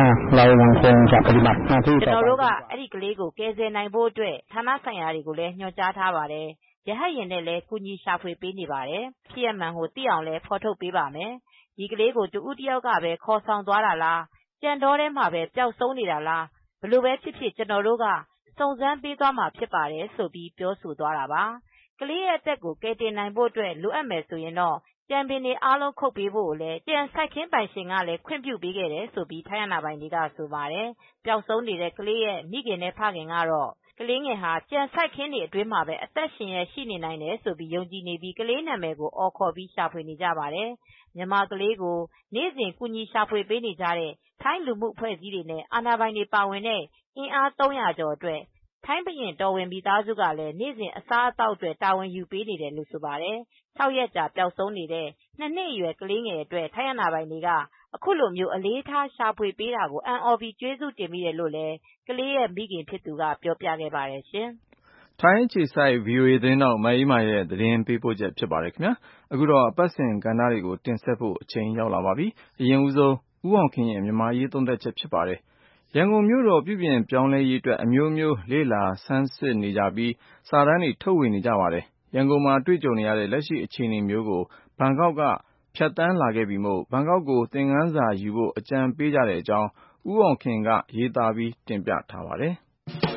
S8: တို့ကအဲဒီကလေးကိုကယ်ဆယ်နိုင်ဖို့အတွက်ဌာနဆိုင်ရာတွေကိုလည်းညွှန်ကြားထားပါတယ်။ရဟတ်ယာဉ်နဲ့လည်းကူညီရှာဖွေပေးနေပါတယ်။ဖြစ်ရပ်မှန်ကိုသိအောင်လည်းဖော်ထုတ်ပေးပါမယ်။ဒီကလေးကိုတဦးတယောက်ကပဲခေါ်ဆောင်သွားတာလားကြံတောထဲမှာပဲပျောက်ဆုံးနေတာလားဘယ်လိုပဲဖြစ်ဖြစ်ကျနော်တို့ကစုံစမ်းပေးသွားမှာဖြစ်ပါတယ်ဆိုပြီးပြောဆိုသွားတာပါကလေးရဲ့အသက်ကိုကယ်တင်နိုင်ဖို့အတွက်လိုအပ်မယ်ဆိုရင်တော့ကြံပင်တွေအားလုံးခုတ်ပေးဖို့လည်းကြံစိုက်ခင်းပိုင်ရှင်ကလည်းခွင့်ပြုပေးခဲ့တယ်လို့ထိုင်းအာဏာပိုင်တွေကဆိုပါတယ်။ပျောက်ဆုံးနေတဲ့ကလေးရဲ့မိခင်နဲ့ဖခင်ကတော့ကလေးငယ်ဟာကြံစိုက်ခင်းတွေအတွင်းမှာပဲအသက်ရှင်ရရှိနေနိုင်တယ်လို့ယုံကြည်နေပြီးကလေးနာမည်ကိုအော်ခေါ်ပြီးရှာဖွေနေကြပါတယ်။မြန်မာကလေးကိုနေ့စဉ်ကူညီရှာဖွေပေးနေကြတဲ့ထိုင်းလူမှုအဖွဲ့အစည်းတွေနဲ့အာဏာပိုင်တွေပါဝင်တဲ့အင်အားသုံးရာကျော်အတွက်ထိုင်းဘုရင်တော်ဝင်မိသားစုကလည်းနေ့စဉ်အစားအသောက်အတွက်တာဝန်ယူပေးနေတယ်လို့ဆိုပါတယ်။ခြောက်ရက်ကြာပျောက်ဆုံးနေတဲ့နှစ်နှစ်အရွယ်ကလေးငယ်အတွက်ထိုင်းအာဏာပိုင်တွေကအခုလိုမျိုးအလေးထားရှာဖွေပေးတာကိုအံ့ဩပြီးကျေးဇူးတင်မိတယ်လို့လည်းကလေးရဲ့မိခင်ဖြစ်သူကပြောပြခဲ့ပါတယ်ရှင်
S2: ။ထိုင်းအခြေစိုက် ဗွီအိုအေ သတင်းထောက်မအေးအေးမာရဲ့သတင်းပေးပို့ချက်ဖြစ်ပါတယ်ခင်ဗျာ။အခုတော့အပတ်စဉ်ကဏ္ဍတွေကိုတင်ဆက်ဖို့အချိန်ရောက်လာပါပြီ။အရင်ဦးဆုံးဦးအောင်ခင်ရဲ့မြန်မာရေးသုံးသပ်ချက်ဖြစ်ပါတယ်။ရန်ကုန်မြို့တော်ပြုပြင်ပြောင်းလဲရေးအတွက်အမျိုးမျိုးလေ့လာဆန်းစစ်နေကြပြီးစာတမ်းတွေထုတ်ဝေနေကြပါတယ်။ရန်ကုန်မှာတွေ့ကြုံနေရတဲ့လက်ရှိအခြေအနေမျိုးကိုဘန်ကောက်ကဖြတ်သန်းလာခဲ့ပြီမို့ဘန်ကောက်ကိုသင်ခန်းစာယူဖို့အကြံပေးကြတဲ့အကြောင်းဦးအောင်ခင်ကရေးသားပြီးတင်ပြထားပါတယ်။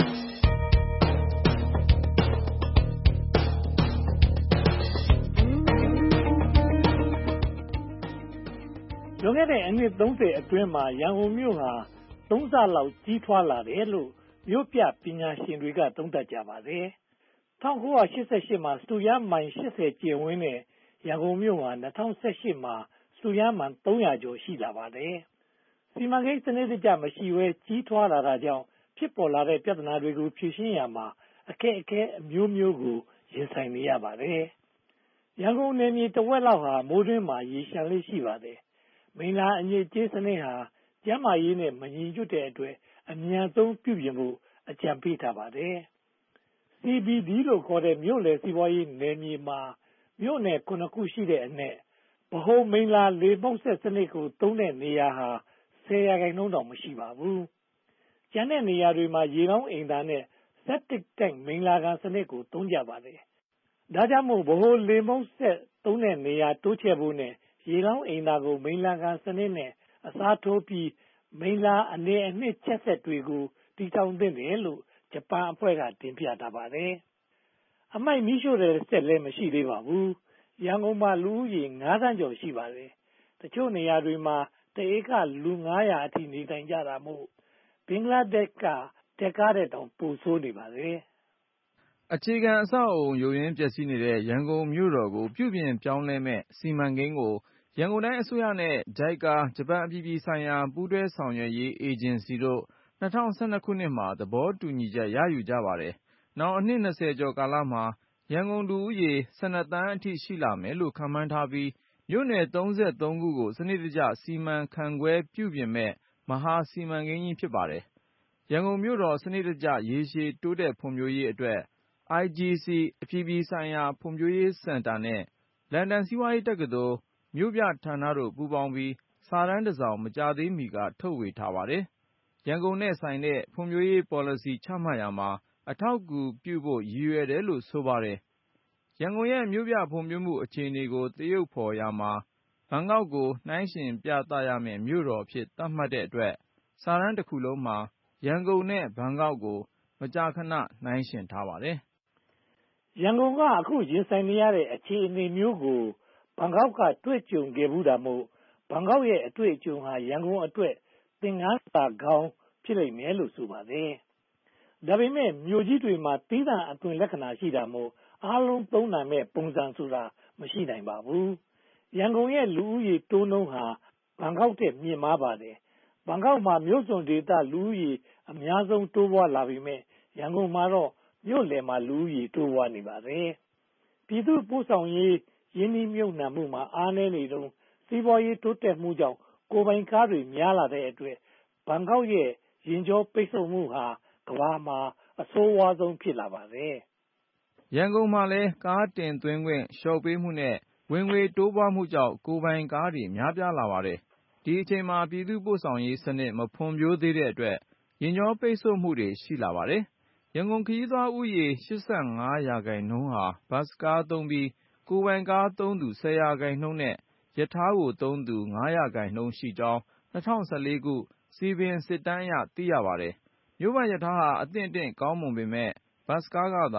S9: လွန်ခဲ့တဲ့အနှစ်သုံးဆယ်အတွင်းမှာရန်ကုန်မြို့ဟာသုံးဆလောက်ကြီးထွားလာတယ်လို့မြို့ပြပညာရှင်တွေကသုံးသပ်ကြပါတယ်။၁၉၈၈မှာစတုရန်းမိုင်၈၀ကျယ်ဝန်းတဲ့ရန်ကုန်မြို့ဟာ၂၀၁၈မှာစတုရန်းမိုင်သုံးရာကျော်ရှိလာပါတယ်။စီမံကိန်းစနစ်တကျမရှိဘဲကြီးထွားလာတာကြောင့်ဖြစ်ပေါ်လာတဲ့ပြဿနာတွေကိုဖြေရှင်းရမှာအခက်အခဲအမျိုးမျိုးကိုရင်ဆိုင်နေရပါတယ်။ရန်ကုန်နယ်မြေတဝက်လောက်ဟာမိုးတွင်းမှာရေရှမ်းလေးရှိပါတယ်။မိန်လာအညစ်အကြေးစနစ်ဟာကျန်းမာရေးနဲ့မညီညွတ်တဲ့အတွက်အမြန်ဆုံးပြုပြင်ဖို့အကြံပေးထားပါတယ်။ စီ ဘီ ဒီ လို့ခေါ်တဲ့မြို့လယ်စီးပွားရေးနယ်မြေမှာမြို့နယ်ခုနှစ်ခုရှိတဲ့အနက်ဗဟိုမိန်လာလေမှုတ်စက်စနစ်ကိုသုံးတဲ့နေရာဟာဆယ်ရာခိုင်နှုန်းတောင်မရှိပါဘူး။ကျန်တဲ့နေရာတွေမှာရေလောင်းအိမ်သာနဲ့ Septic Tank မိန်လာခံစနစ်ကိုသုံးကြပါတယ်။ဒါကြောင့်မို့ဗဟိုလေမှုတ်စက်သုံးတဲ့နေရာတိုးချဲ့ဖို့နဲ့ရေလောင်းအိမ်သာကိုမိန်လာခံစနစ်နဲ့အစားထိုးပြီးမိန်လာအနေအနှစ်ချက်ဆက်တွေကိုတည်ထောင်သင့်တယ်လို့ဂျပန်အဖွဲ့ကတင်ပြထားပါတယ်။အမိုက်မီးရှို့တဲ့စက်လည်းမရှိသေးပါဘူး။ရန်ကုန်မှာလူဦးရေငါးသန်းကျော်ရှိပါတယ်။တချို့နေရာတွေမှာတဧကလူငါးရာအထိနေထိုင်ကြတာမို့ဘင်္ဂလားဒေ့ရှ်ကတက်ကားတဲ့တောင်ပိုဆိုးနေပါတယ်
S2: ။အခြေခံအဆောက်အအုံယိုယွင်းပျက်စီးနေတဲ့ရန်ကုန်မြို့တော်ကိုပြုပြင်ပြောင်းလဲမဲ့စီမံကိန်းကိုရန်ကုန်တိုင်းအစိုးရနဲ့ ဂျိုက်ကာ ဂျပန်အပြည်ပြည်ဆိုင်ရာပူးတွဲဆောင်ရွက်ရေးအေဂျင်စီတို့၂၀၁၂ခုနှစ်မှာသဘောတူညီချက်ရယူကြပါတယ်။နောက်အနှစ်၂၀ကျော်ကာလမှာရန်ကုန်လူဦးရေ၁၂သန်းအထိရှိလာမယ်လို့ခန့်မှန်းထားပြီးမြို့နယ်၃၃ခုကိုစနစ်တကျစီမံခန့်ခွဲပြုပြင်မဲ့မဟာစီမံကိန်းကြီးဖြစ်ပါတယ်။ရန်ကုန်မြို့တော်စနစ်တကျရေရှည်တိုးတက်ဖွံ့ဖြိုးရေးအတွက် အိုင် ဂျီ စီ အပြည်ပြည်ဆိုင်ရာဖွံ့ဖြိုးရေးစင်တာနဲ့လန်ဒန်စီးပွားရေးတက္ကသိုလ်မြို့ပြဌာနတို့ပူးပေါင်းပြီးစာတမ်းတစ်စောင်မကြာသေးမီကထုတ်ဝေထားပါတယ်။ရန်ကုန်နဲ့ဆိုင်တဲ့ဖွံ့ဖြိုးရေးပေါ်လစီချမှတ်ရာမှာအထောက်အကူပြုဖို့ရည်ရွယ်တယ်လို့ဆိုပါတယ်။ရန်ကုန်ရဲ့မြို့ပြဖွံ့ဖြိုးမှုအခြေအနေကိုသရုပ်ဖော်ရာမှာဘန်ကောက်ကိုနှိုင်းယှဉ်ပြသရမယ့်မြို့တော်အဖြစ်သတ်မှတ်တဲ့အတွက်စာတမ်းတစ်ခုလုံးမှာရန်ကုန်နဲ့ဘန်ကောက်ကိုမကြာခဏနှိုင်းယှဉ်ထားပါတယ်
S9: ။ရန်ကုန်ကအခုရင်ဆိုင်နေရတဲ့အခြေအနေမျိုးကိုဘန်ကောက်ကတွေ့ကြုံခဲ့ဘူးတာမို့ဘန်ကောက်ရဲ့အတွေ့အကြုံဟာရန်ကုန်အတွက်သင်ခန်းစာကောင်းဖြစ်လိမ့်မယ်လို့ဆိုပါတယ်။ဒါပေမဲ့မြို့ကြီးတွေမှာသီးသန့်အသွင်လက္ခဏာရှိတာမို့အားလုံးသုံးနိုင်မဲ့ပုံစံဆိုတာမရှိနိုင်ပါဘူး။ရန်ကုန်ရဲ့လူဦးရေတိုးနှုန်းဟာဘန်ကောက်ထက်မြင့်မားပါတယ်။ဘန်ကောက်မှာမြို့စွန်ဒေသလူဦးရေအများဆုံးတိုးပွားလာပေမဲ့ရန်ကုန်မှာတော့မြို့လယ်မှာလူဦးရေတိုးပွားနေပါတယ်။ပြည်သူ့ပို့ဆောင်ရေးရင်းနှီးမြှုပ်နှံမှုမှာအားနည်းနေတုန်းစီးပွားရေးတိုးတက်မှုကြောင့်ကိုယ်ပိုင်ကားတွေများလာတဲ့အတွက်ဘန်ကောက်ရဲ့ယာဉ်ကြောပိတ်ဆို့မှုဟာကမ္ဘာမှာအဆိုးဝါးဆုံးဖြစ်လာပါတယ်
S2: ။ရန်ကုန်မှာလည်းကားတင်သွင်းခွင့်လျှော့ပေးမှုနဲ့ဝင်ငွေတိုးပွားမှုကြောင့်ကိုယ်ပိုင်ကားတွေများပြားလာပါတယ်။ဒီအချိန်မှာပြည်သူ့ပို့ဆောင်ရေးစနစ်မဖွံ့ဖြိုးသေးတဲ့အတွက်ယာဉ်ကြောပိတ်ဆို့မှုတွေရှိလာပါတယ်။ရန်ကုန်ခရီးသွားဦးရေ၈၅ရာခိုင်နှုန်းဟာဘတ်စ်ကားသုံးပြီးကိုယ်ပိုင်ကားသုံးသူ၁၀ရာခိုင်နှုန်းနဲ့ရထားကိုသုံးသူ၅ရာခိုင်နှုန်းရှိကြောင်း၂၀၁၄ခုစည်ပင်စစ်တမ်းအရသိရပါတယ်။မြို့ပတ်ရထားဟာအသင့်အတင့်ကောင်းမွန်ပေမဲ့ဘတ်စ်ကားကသာအ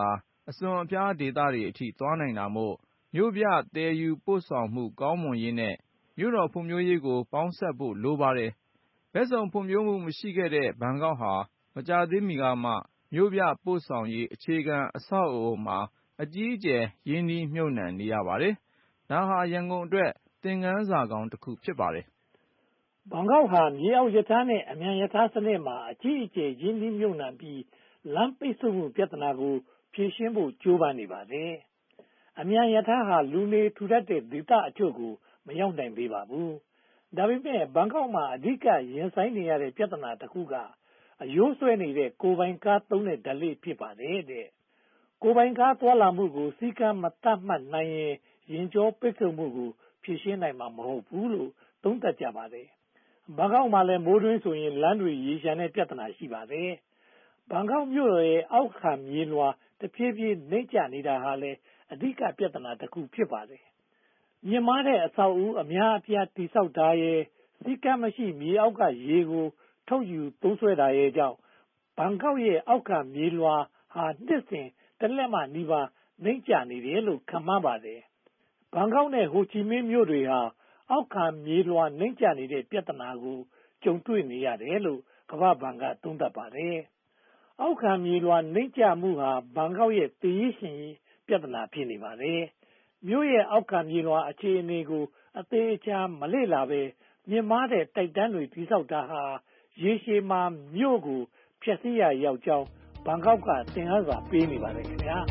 S2: အစွန်အဖျားဒေသတွေအထိသွားနိုင်တာမို့မြို့ပြသယ်ယူပို့ဆောင်မှုကောင်းမွန်ရေးနဲ့မြို့တော်ဖွံ့ဖြိုးရေးကိုပေါင်းစပ်ဖို့လိုပါတယ်။ဘက်စုံဖွံ့ဖြိုးမှုမရှိခဲ့တဲ့ဘန်ကောက်ဟာမကြာသေးမီကမှမြို့ပြပို့ဆောင်ရေးအခြေခံအဆောက်အအုံမှာအကြီးအကျယ်ရင်းနှီးမြှုပ်နှံနေရပါတယ်။ဒါဟာရန်ကုန်အတွက်သင်ခန်းစာကောင်းတစ်ခုဖြစ်ပါတယ်
S9: ဘန်ကောက်ဟာမြေအောက်ရထားနဲ့အမြန်ရထားစနစ်မှာအကြီးအကျယ်ရင်းနှီးမြှုပ်နှံပြီးလမ်းပိတ်ဆို့မှုပြဿနာကိုဖြေရှင်းဖို့ကြိုးပမ်းနေပါတယ်။အမြန်ရထားဟာလူနေထူထပ်တဲ့ဒေသအချို့ကိုမရောက်နိုင်သေးပါဘူး။ဒါပေမဲ့ဘန်ကောက်မှာအဓိကရင်ဆိုင်နေရတဲ့ပြဿနာတစ်ခုကအယိုးဆွဲနေတဲ့ကိုယ်ပိုင်ကားသုံးတဲ့ဓလေ့ဖြစ်ပါတယ်တဲ့။ကိုယ်ပိုင်ကားသွားလာမှုကိုစည်းကမ်းမသတ်မှတ်နိုင်ရင်ရင်ကျော်ပိတ်ဆို့မှုကိုဖြေရှင်းနိုင်မှာမဟုတ်ဘူးလို့သုံးသပ်ကြပါတယ်။ဘန်ကောက်မှာလည်းမိုးတွင်းဆိုရင်လမ်းတွေရေရှမ်းတဲ့ပြဿနာရှိပါတယ်။ဘန်ကောက်မြို့ရဲ့အောက်ခံမြေလွှာတဖြည်းဖြည်းနှိမ့်ကျနေတာဟာလည်းအဓိကပြဿနာတစ်ခုဖြစ်ပါတယ်။မြင့်မားတဲ့အဆောက်အဦအများအပြားတိစောက်တာရဲ့စည်းကမ်းမရှိမြေအောက်ကရေကိုထုတ်ယူသုံးစွဲတာရဲ့ကြောင့်ဘန်ကောက်ရဲ့အောက်ခံမြေလွှာဟာနှစ်စဉ်တစ်လက်မနီးပါးနှိမ့်ကျနေတယ်လို့ခန့်မှန်းပါတယ်။ဘန်ကောက်နဲ့ဟိုချီမင်းမြို့တွေဟာအောက်ခံမြေလွှာနှိမ့်ကျနေတဲ့ပြဿနာကိုကြုံတွေ့နေရတယ်လို့ကမ္ဘာ့ဘဏ်ကသုံးသပ်ပါတယ်။အောက်ခံမြေလွှာနှိမ့်ကျမှုဟာဘန်ကောက်ရဲ့သေရေးရှင်ရေးပြဿနာဖြစ်နေပါတယ်။မြို့ရဲ့အောက်ခံမြေလွှာအခြေအနေကိုအသေးအချာမလေ့လာဘဲမြင့်မားတဲ့တိုက်တန်းတွေတိစောက်တာဟာရေရှည်မှာမြို့ကိုဖျက်ဆီးရရောက်ကြောင်းဘန်ကောက်ကသင်ခန်းစာပေးနေပါတယ်ခင်ဗျာ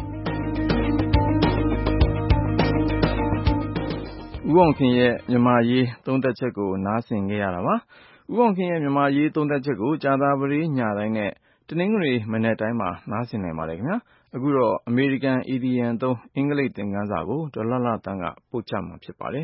S2: ဦးအောင်ခင်ရဲ့မြန်မာရေးသုံးသပ်ချက်ကိုနားဆင်ခဲ့ရတာပါဦးအောင်ခင်ရဲ့မြန်မာရေးသုံးသပ်ချက်ကိုကြာသပတေးညတိုင်းနဲ့တနင်္ဂနွေမနက်တိုင်းမှာနားဆင်နိုင်ပါတယ်ခင်ဗျာအခုတော့အမေရိကန်အီဒီယံသုံးအင်္ဂလိပ်သင်ခန်းစာကိုဒေါ်လှလှတန်းကပို့ချမှာဖြစ်ပါတယ်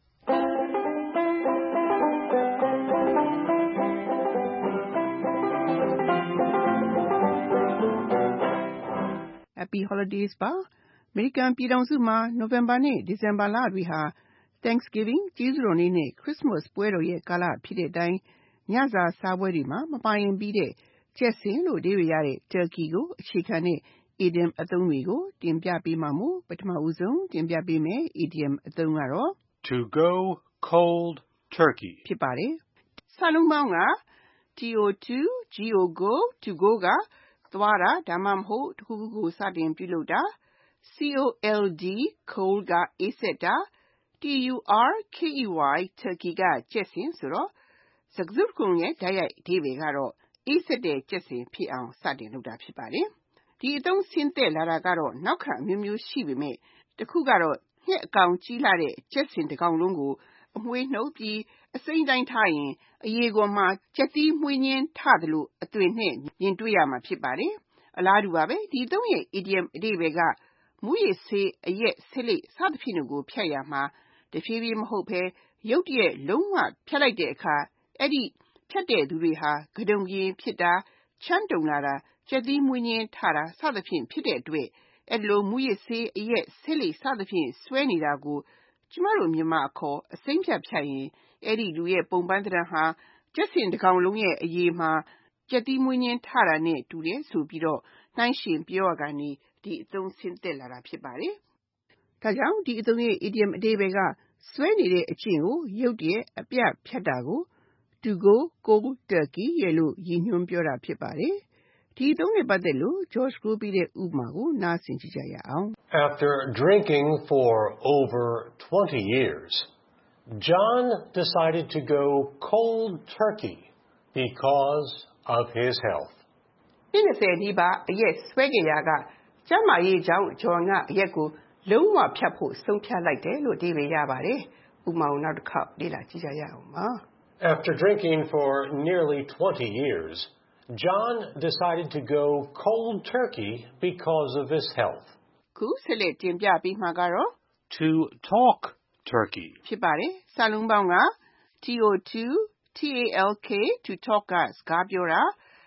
S10: Happy holidays ပါအမေရိကန်ပြည်ထောင်စုမှာနိုဝင်ဘာနဲ့ဒီဇင်ဘာလတွေဟာ Thanksgiving ကျေးဇူးတော်နေ့နဲ့ Christmas ပွဲတော်ရဲ့ကာလဖြစ်တဲ့အတိုင်းညစာစားပွဲတွေမှာမပါရင်ပြီးတဲ့ကျက်စင်လို့အဓိပ္ပာယ်ရတဲ့ turkey ကိုအခြေခံတဲ့ idiom အသုံးတွေကိုတင်ပြပေးမှာမို့ပထမဦးဆုံးတင်ပြပေးမယ် idiom အသုံးကတော့
S1: To go cold turkey
S10: ဖြစ်ပါတယ်။စာလုံးပေါင်းက to to go to go ကသွားတာဒါမှမဟုတ်တစ်ခုခုကိုစတင်ပြုလုပ်တာ cold cold ကအေးဆက်တာ turkey turkey ကကျက်စင်ဆိုတော့စကားစုတခုလုံးရဲ့တိုက်ရိုက်အဓိပ္ပာယ်ကတော့အေးဆက်တဲ့ကျက်စင်ဖြစ်အောင်စတင်လုပ်တာဖြစ်ပါတယ်။ဒီအသုံးဆင်းသက်လာတာကတော့နောက်ခံအမျိုးမျိုးရှိပေမဲ့တစ်ခုကတော့ငှက်အကောင်ကြီးလာတဲ့ကျက်စင်တစ်ကောင်လုံးကိုအမွှေးနှုတ်ပြီးအစိမ့်တိုင်းထားရင်အရေခွန်မှာကြက်သီးမွှေးညင်းထသလိုအသွင်နဲ့မြင်တွေ့ရမှာဖြစ်ပါတယ်။အလားတူပါပဲဒီသုံးရဲ့ idiom အဓိပ္ပာယ်ကမူရစ်ဆေးအရက်ဆေးလိပ်စသဖြင့်ကိုဖြတ်ရမှာတဖြည်းဖြည်းမဟုတ်ဘဲရုတ်တရက်လုံးဝဖြတ်လိုက်တဲ့အခါအဲ့ဒီဖြတ်တဲ့သူတွေဟာကဒုံကရင်ဖြစ်တာချမ်းတုံလာတာကြက်သီးမွှေးညင်းထတာစသဖြင့်ဖြစ်တဲ့အတွက်အဲ့လိုမူရစ်ဆေးအရက်ဆေးလိပ်စသဖြင့်ဆွဲနေတာကိုကျမတို့မြန်မာအခေါ်အစိမ့်ဖြတ်ဖြတ်ရင်အဲ့ဒီလူရဲ့ပုံပန်းသဏ္ဍာန်ဟာကျက်စင်တစ်ကောင်လုံးရဲ့အရေးမှာကြက်သီးမွှေးညင်းထတာနဲ့တူတယ်ဆိုပြီးတော့နှိုင်းရှင်ပြောရကနေဒီအသုံးဆင်းသက်လာတာဖြစ်ပါတယ်။ဒါကြောင့်ဒီအသုံးရဲ့ idiom အဓိပ္ပာယ်ကဆွဲနေတဲ့အကျင့်ကိုရုတ်တရက်အပြတ်ဖြတ်တာကို to go cold turkey ရဲ့လို့ရည်ညွှန်းပြောတာဖြစ်ပါတယ်။ဒီအသုံးနဲ့ပတ်သက်လို့ George ကိုပြီးတဲ့ဥပမာကိုနားဆင်ကြည့်ကြရအောင်
S1: After drinking for over twenty years, John decided to go cold turkey because of his health.
S10: နှစ်20နီးပါးအရက်ဆွဲကြရာကကျန်းမာရေးကြောင့်ဂျွန်ကအရက်ကိုလုံးဝဖြတ်ဖို့ဆုံးဖြတ်လိုက်တယ်လို့အဓိပ္ပာယ်ရပါတယ်။ဥပမာကိုနောက်တစ်ခေါက်လေ့လာကြည့်ကြရအောင်ပါ
S1: After drinking for nearly twenty years, John decided to go cold turkey because of his health.
S10: ခုဆက်လက်တင်ပြပေးမှာကတော့
S1: To talk turkey
S10: ဖြစ်ပါတယ်။စာလုံးပေါင်းက to talk to talk ကစကားပြောတာ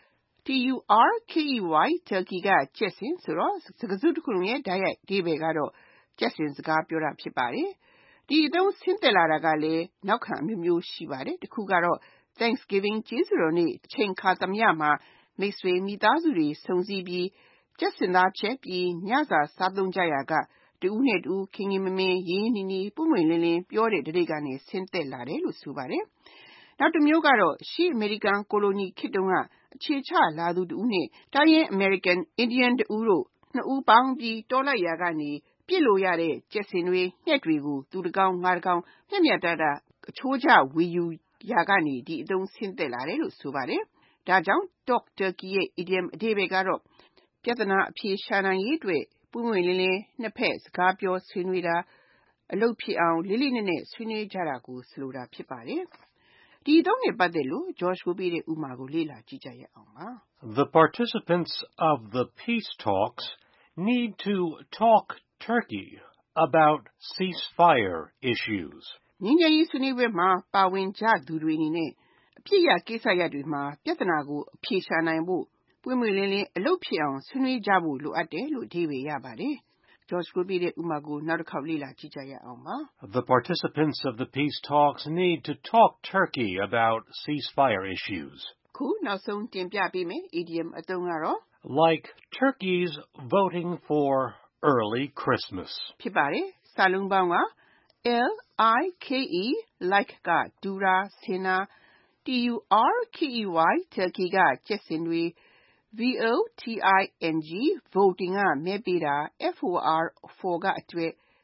S10: turkey turkey ကကျက်စင်ဆိုတော့စကားစုတစ်ခုလုံးရဲ့တိုက်ရိုက်အဓိပ္ပာယ်ကတော့ကျက်စင်စကားပြောတာဖြစ်ပါတယ်။ဒီအသုံးဆင်းသက်လာတာကလည်းနောက်ခံအမျိုးမျိုးရှိပါတယ်။တစ်ခုကတော့ Thanksgiving ကျေးဇူးတော်နေ့အချိန်ခါသမယမှာမိတ်ဆွေမိသားစုတွေဆုံစည်းပြီးကြက်စင်သားချက်ပြီးညစာစားသုံးကြရာကတူးနဲ့တူးခင်ခင်မမင်းရင်းနီနီပုံမှန်လင်းလင်းပြောတဲ့တရိတ်ကနေဆင်းသက်လာတယ်လို့ဆိုပါတယ်။နောက်တစ်မျိုးကတော့ရှေ့အမေရိကန်ကိုလိုနီခေတ်တုန်းကအခြေချလာသူတူးနဲ့တိုင်းရင်းအမေရိကန်အင်ဒီယန်တူးတို့နှစ်ဦးပေါင်းပြီးတော်လိုက်ရာကနေပြစ်လို့ရတဲ့ကြက်စင်တွေညှက်တွေကိုသူတကောင်ငါတကောင်မျက်မျက်တတအချိုးကျဝေယူရာကနေဒီအသုံးဆင်းသက်လာတယ်လို့ဆိုပါတယ်။ဒါကြောင့် Talk Turkey ရဲ့ idiom အဓိပ္ပာယ်ကတော့ပြဿနာအဖြေရှာနိုင်ရေးအတွက်ပွင့်ပွင့်လင်းလင်းနှစ်ဖက်စကားပြောဆွေးနွေးတာအလုပ်ဖြစ်အောင်လေးလေးနက်နက်ဆွေးနွေးကြတာကိုဆိုလိုတာဖြစ်ပါတယ်။ဒီအသုံးနဲ့ပတ်သက်လို့ George ကိုပေးတဲ့ဥပမာကိုလေ့လာကြည့်ကြရအောင်ပါ။
S1: The participants of the peace talks need to talk turkey about ceasefire issues.
S10: ငြိမ်းချမ်းရေးဆွေးနွေးပွဲမှာပါဝင်ကြသူတွေအနေနဲ့အဖြစ်ရကိစ္စရပ်တွေမှာပြဿနာကိုအဖြေရှာနိုင်ဖို့ပွင့်ပွင့်လင်းလင်းအလုပ်ဖြစ်အောင်ဆွေးနွေးကြဖို့လိုအပ်တယ်လို့အဓိပ္ပာယ်ရပါတယ်။ George ကိုပေးတဲ့ဥပမာကိုနောက်တစ်ခေါက်လေ့လာကြည့်ကြရအောင်ပါ။
S1: The participants of the peace talks need to talk turkey about ceasefire issues.
S10: ခုနောက်ဆုံးတင်ပြပေးမယ် idiom အသုံးကတော့
S1: Like turkeys voting for early Christmas.
S10: ဖြစ်ပါတယ်။စာလုံးပေါင်းက L I K E like ကဒူရာဆင်နာ T U R K E Y turkey ကကြက်စင်တွေ V O T I N G voting ကမဲပေးတာ F O R for ကအတွက်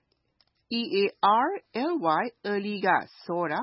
S10: E A R L Y early ကစောတာ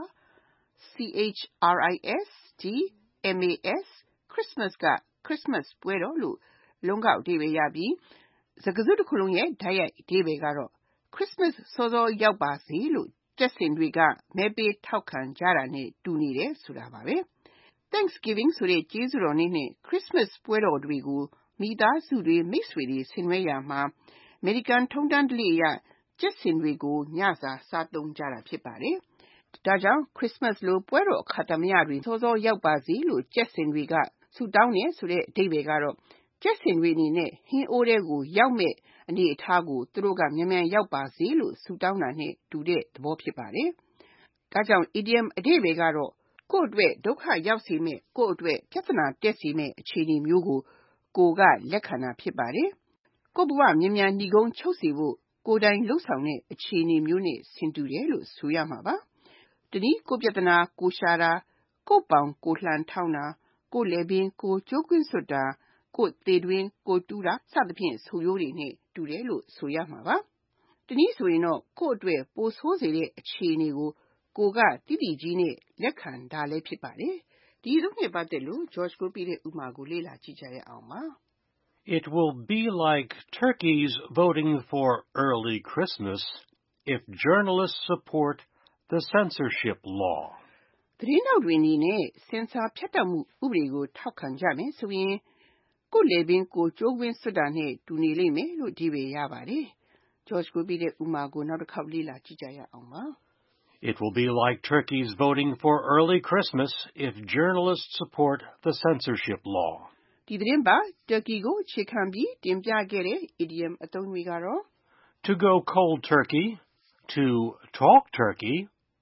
S10: C H R I S T M A S Christmas က Christmas ပွဲတော်လို့လုံးကောက်အဓိပ္ပာယ်ရပြီးစကားစုတစ်ခုလုံးရဲ့တိုက်ရိုက်အဓိပ္ပာယ်ကတော့ Christmas စောစောရောက်ပါစေလို့ကြက်စင်တွေကမဲပေးထောက်ခံကြတာနဲ့တူနေတယ်ဆိုတာပါပဲ။ Thanksgiving ဆိုတဲ့ကျေးဇူးတော်နေ့နဲ့ Christmas ပွဲတော်တွေကိုမိသားစုတွေမိတ်ဆွေတွေဆင်နွှဲရာမှာ American ထုံးတမ်းဓလေ့အရကြက်စင်တွေကိုညစာစားသုံးကြတာဖြစ်ပါတယ်။ဒါကြောင့် Christmas လိုပွဲတော်အခါသမယတွေစောစောရောက်ပါစေလို့ကြက်စင်တွေကဆုတောင်းတယ်ဆိုတဲ့အဓိပ္ပာယ်ကတော့ကြက်စင်တွေအနေနဲ့ဟင်းအိုးထဲကိုရောက်မဲ့အနေအထားကိုသူတို့ကမြန်မြန်ရောက်ပါစေလို့ဆုတောင်းတာနဲ့တူတဲ့သဘောဖြစ်ပါတယ်။ဒါကြောင့် idiom အဓိပ္ပာယ်ကတော့ကိုယ့်အတွက်ဒုက္ခရောက်စေမဲ့ကိုယ့်အတွက်ပြဿနာတက်စေမဲ့အခြေအနေမျိုးကိုကိုယ်ကလက်ခံတာဖြစ်ပါတယ်။ကိုယ့်ဘဝမြန်မြန်ညီကုန်းချုပ်စေဖို့ကိုယ်တိုင်လှုပ်ဆောင်တဲ့အခြေအနေမျိုးနဲ့ဆင်တူတယ်လို့ဆိုရမှာပါ။တနည်းကိုယ့်ပြဿနာကိုရှာတာကိုယ့်ပေါင်ကိုလှန်ထောင်းတာကိုယ့်လည်ပင်ကိုကျိုးကွင်းစွတ်တာကိုယ့်သေတွင်းကိုတူးတာစသဖြင့်ဆိုရိုးတွေနဲ့တူတယ်လို့ဆိုရမှာပါ။တနည်းဆိုရင်တော့ကိုယ့်အတွက်ပိုဆိုးစေတဲ့အခြေအနေကိုကိုယ်ကတိတိကြီးနဲ့လက်ခံတာလည်းဖြစ်ပါတယ်။ဒီအသုံးနဲ့ပတ်သက်လို့ George ကိုပေးတဲ့ဥပမာကိုလေ့လာကြည့်ကြရအောင်ပါ။
S1: It will be like turkeys voting for early Christmas if journalists support the censorship law.
S10: သတင်းတောက်တွေအနေနဲ့ဆင်ဆာဖြတ်တောက်မှုဥပဒေကိုထောက်ခံကြမယ်ဆိုရင်ကိုယ်လေပင်ကိုကျိုးကွင်းစွတ်တာနဲ့တူနေလိမ့်မယ်လို့ဒီပဲရပါတယ်။ George ကိုပေးတဲ့ဥပမာကိုနောက်တစ်ခေါက်လေ့လာကြည့်ကြရအောင်ပါ။
S1: It will be like turkeys voting for early Christmas if journalists support the censorship law.
S10: ဒီသတင်းပါ turkey ကိုအခြေခံပြီးတင်ပြခဲ့တဲ့ idiom အသုံးတွေကတော့
S1: To go cold turkey, to talk turkey,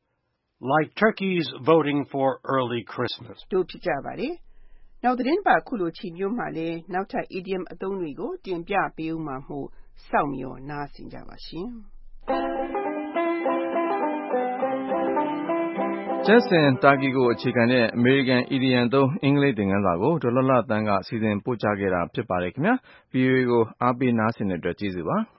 S1: like turkeys voting for early Christmas.
S10: တို့ဖြစ်ကြပါတယ်။နောက်သတင်းပါခုလိုချီမျိုးမှလည်းနောက်ထပ် idiom အသုံးတွေကိုတင်ပြပေးဦးမှာမို့စောင့်မျှော်နားဆင်ကြပါရှင်။
S2: Jason Turkey ကိုအခြေခံတဲ့ American Idiom သုံးအင်္ဂလိပ်သင်ခန်းစာကိုဒေါ်လလသန်းကစီစဉ်ပို့ချခဲ့တာဖြစ်ပါတယ်ခင်ဗျာ။ V O A ကိုအားပေးနားဆင်တဲ့အတွက်ကျေးဇူးပါ။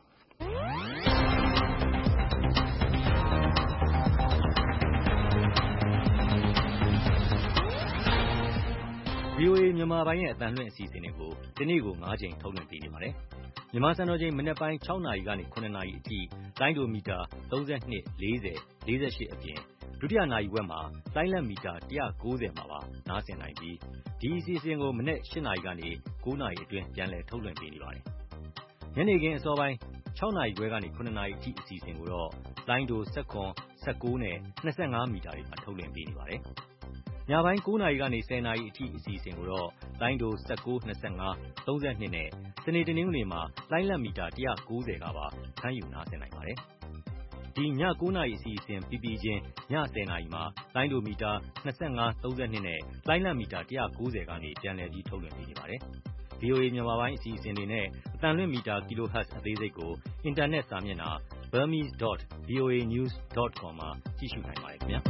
S6: V O A မြန်မာပိုင်းရဲ့အသံလွှင့်အစီအစဉ်တွေကိုဒီနေ့ကို၅ချိန်ထုတ်လွှင့်ပေးနေပါတယ်။မြန်မာစံတော်ချိန်မနက်ပိုင်း၆နာရီကနေ၇နာရီအထိလိုင်းဒိုမီတာ၃၂ ၄၀ ၄၈အပြင်ဒုတိယနာရီဝက်မှာလိုင်းလက်မီတာ၁၉၀မှာပါနားဆင်နိုင်ပြီးဒီအစီအစဉ်ကိုမနက်၈နာရီကနေ၉နာရီအတွင်းပြန်လည်ထုတ်လွှင့်ပေးနေပါတယ်။ညနေခင်းအစောပိုင်း၆နာရီခွဲကနေ၇နာရီအထိအစီအစဉ်ကိုတော့လိုင်းဒို၁၇ ၁၉နဲ့၂၅မီတာတွေမှာထုတ်လွှင့်ပေးနေပါတယ်။ညပိုင်း၉နာရီကနေ၁၀နာရီအထိအစီအစဉ်ကိုတော့လိုင်းဒို၁၉ ၂၅ ၃၂နဲ့စနေတနင်္ဂနွေမှာလိုင်းလက်မီတာ၁၉၀ကပါဖမ်းယူနားဆင်နိုင်ပါတယ်။ဒီည၉နာရီအစီအစဉ်ပြီးပြီးချင်းည၁၀နာရီမှာလိုင်းဒိုမီတာ၂၅ ၃၂နဲ့လိုင်းလက်မီတာ၁၉၀ကနေပြန်လည်ပြီးထုတ်လွှင့်ပေးနေပါတယ်။ဗွီအိုအေ မြန်မာပိုင်းအစီအစဉ်တွေနဲ့အသံလွှင့်မီတာ kilohertz အသေးစိတ်ကိုအင်တာနက်စာမျက်နှာ burmese dot voa news dot com မှာကြည့်ရှုနိုင်ပါတယ်ခင်ဗျာ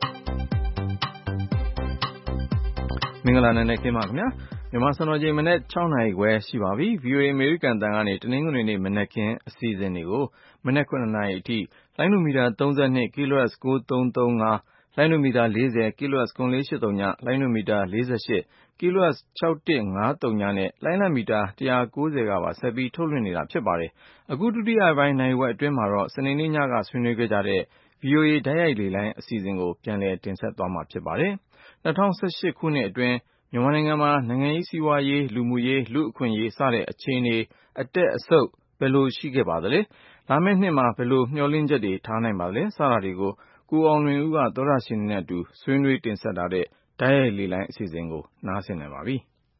S2: မင်္ဂလာနံနက်ခင်းပါခင်ဗျာမြန်မာစံတော်ချိန်မနက်၆နာရီခွဲရှိပါပြီ ဗွီအိုအေ အမေရိကန်အသံကနေတနင်္ဂနွေနေ့မနက်ခင်းအစီအစဉ်တွေကိုမနက်ခုနှစ်နာရီအထိလိုင်းဒိုမီတာသုံး၂ kilohertz ကိုးသုံးသုံးငါး လိုင်းဒိုမီတာလေး၀ kilohertz ခုနှစ်လေးရှစ်သုည လိုင်းဒိုမီတာလေး၈ kilohertz ခြောက်တစ်ငါးသုညနဲ့လိုင်းလံမီတာတစ်ရာကိုးဆယ်ကပါဆက်ပြီးထုတ်လွှင့်နေတာဖြစ်ပါတယ်အခုဒုတိယပိုင်းနာရီဝက်အတွင်းမှာတော့စနေနေ့ညကဆွေးနွေးခဲ့ကြတဲ့ ဗွီအိုအေတိုက်ရိုက်လေလိုင်းအစီအစဉ်ကိုပြန်လည်တင်ဆက်သွားမှာဖြစ်ပါတယ်၂၀၁၈ခုနှစ်အတွင်းမြန်မာနိုင်ငံမှာနိုင်ငံရေးစီးပွားရေးလူမှုရေးလူ့အခွင့်အရေးစတဲ့အခြေအနေအတက်အဆုတ်ဘယ်လိုရှိခဲ့ပါသလဲလာမယ့်နှစ်မှာဘယ်လိုမျှော်လင့်ချက်တွေထားနိုင်ပါသလဲစတာတွေကိုကိုအောင်လွင်ဦးကသောတရှင်နဲ့အတူဆွေးနွေးတင်ဆက်ထားတဲ့တိုက်ရိုက်လေလိုင်းအစီအစဉ်ကိုနားဆင်နိုင်ပါပြီ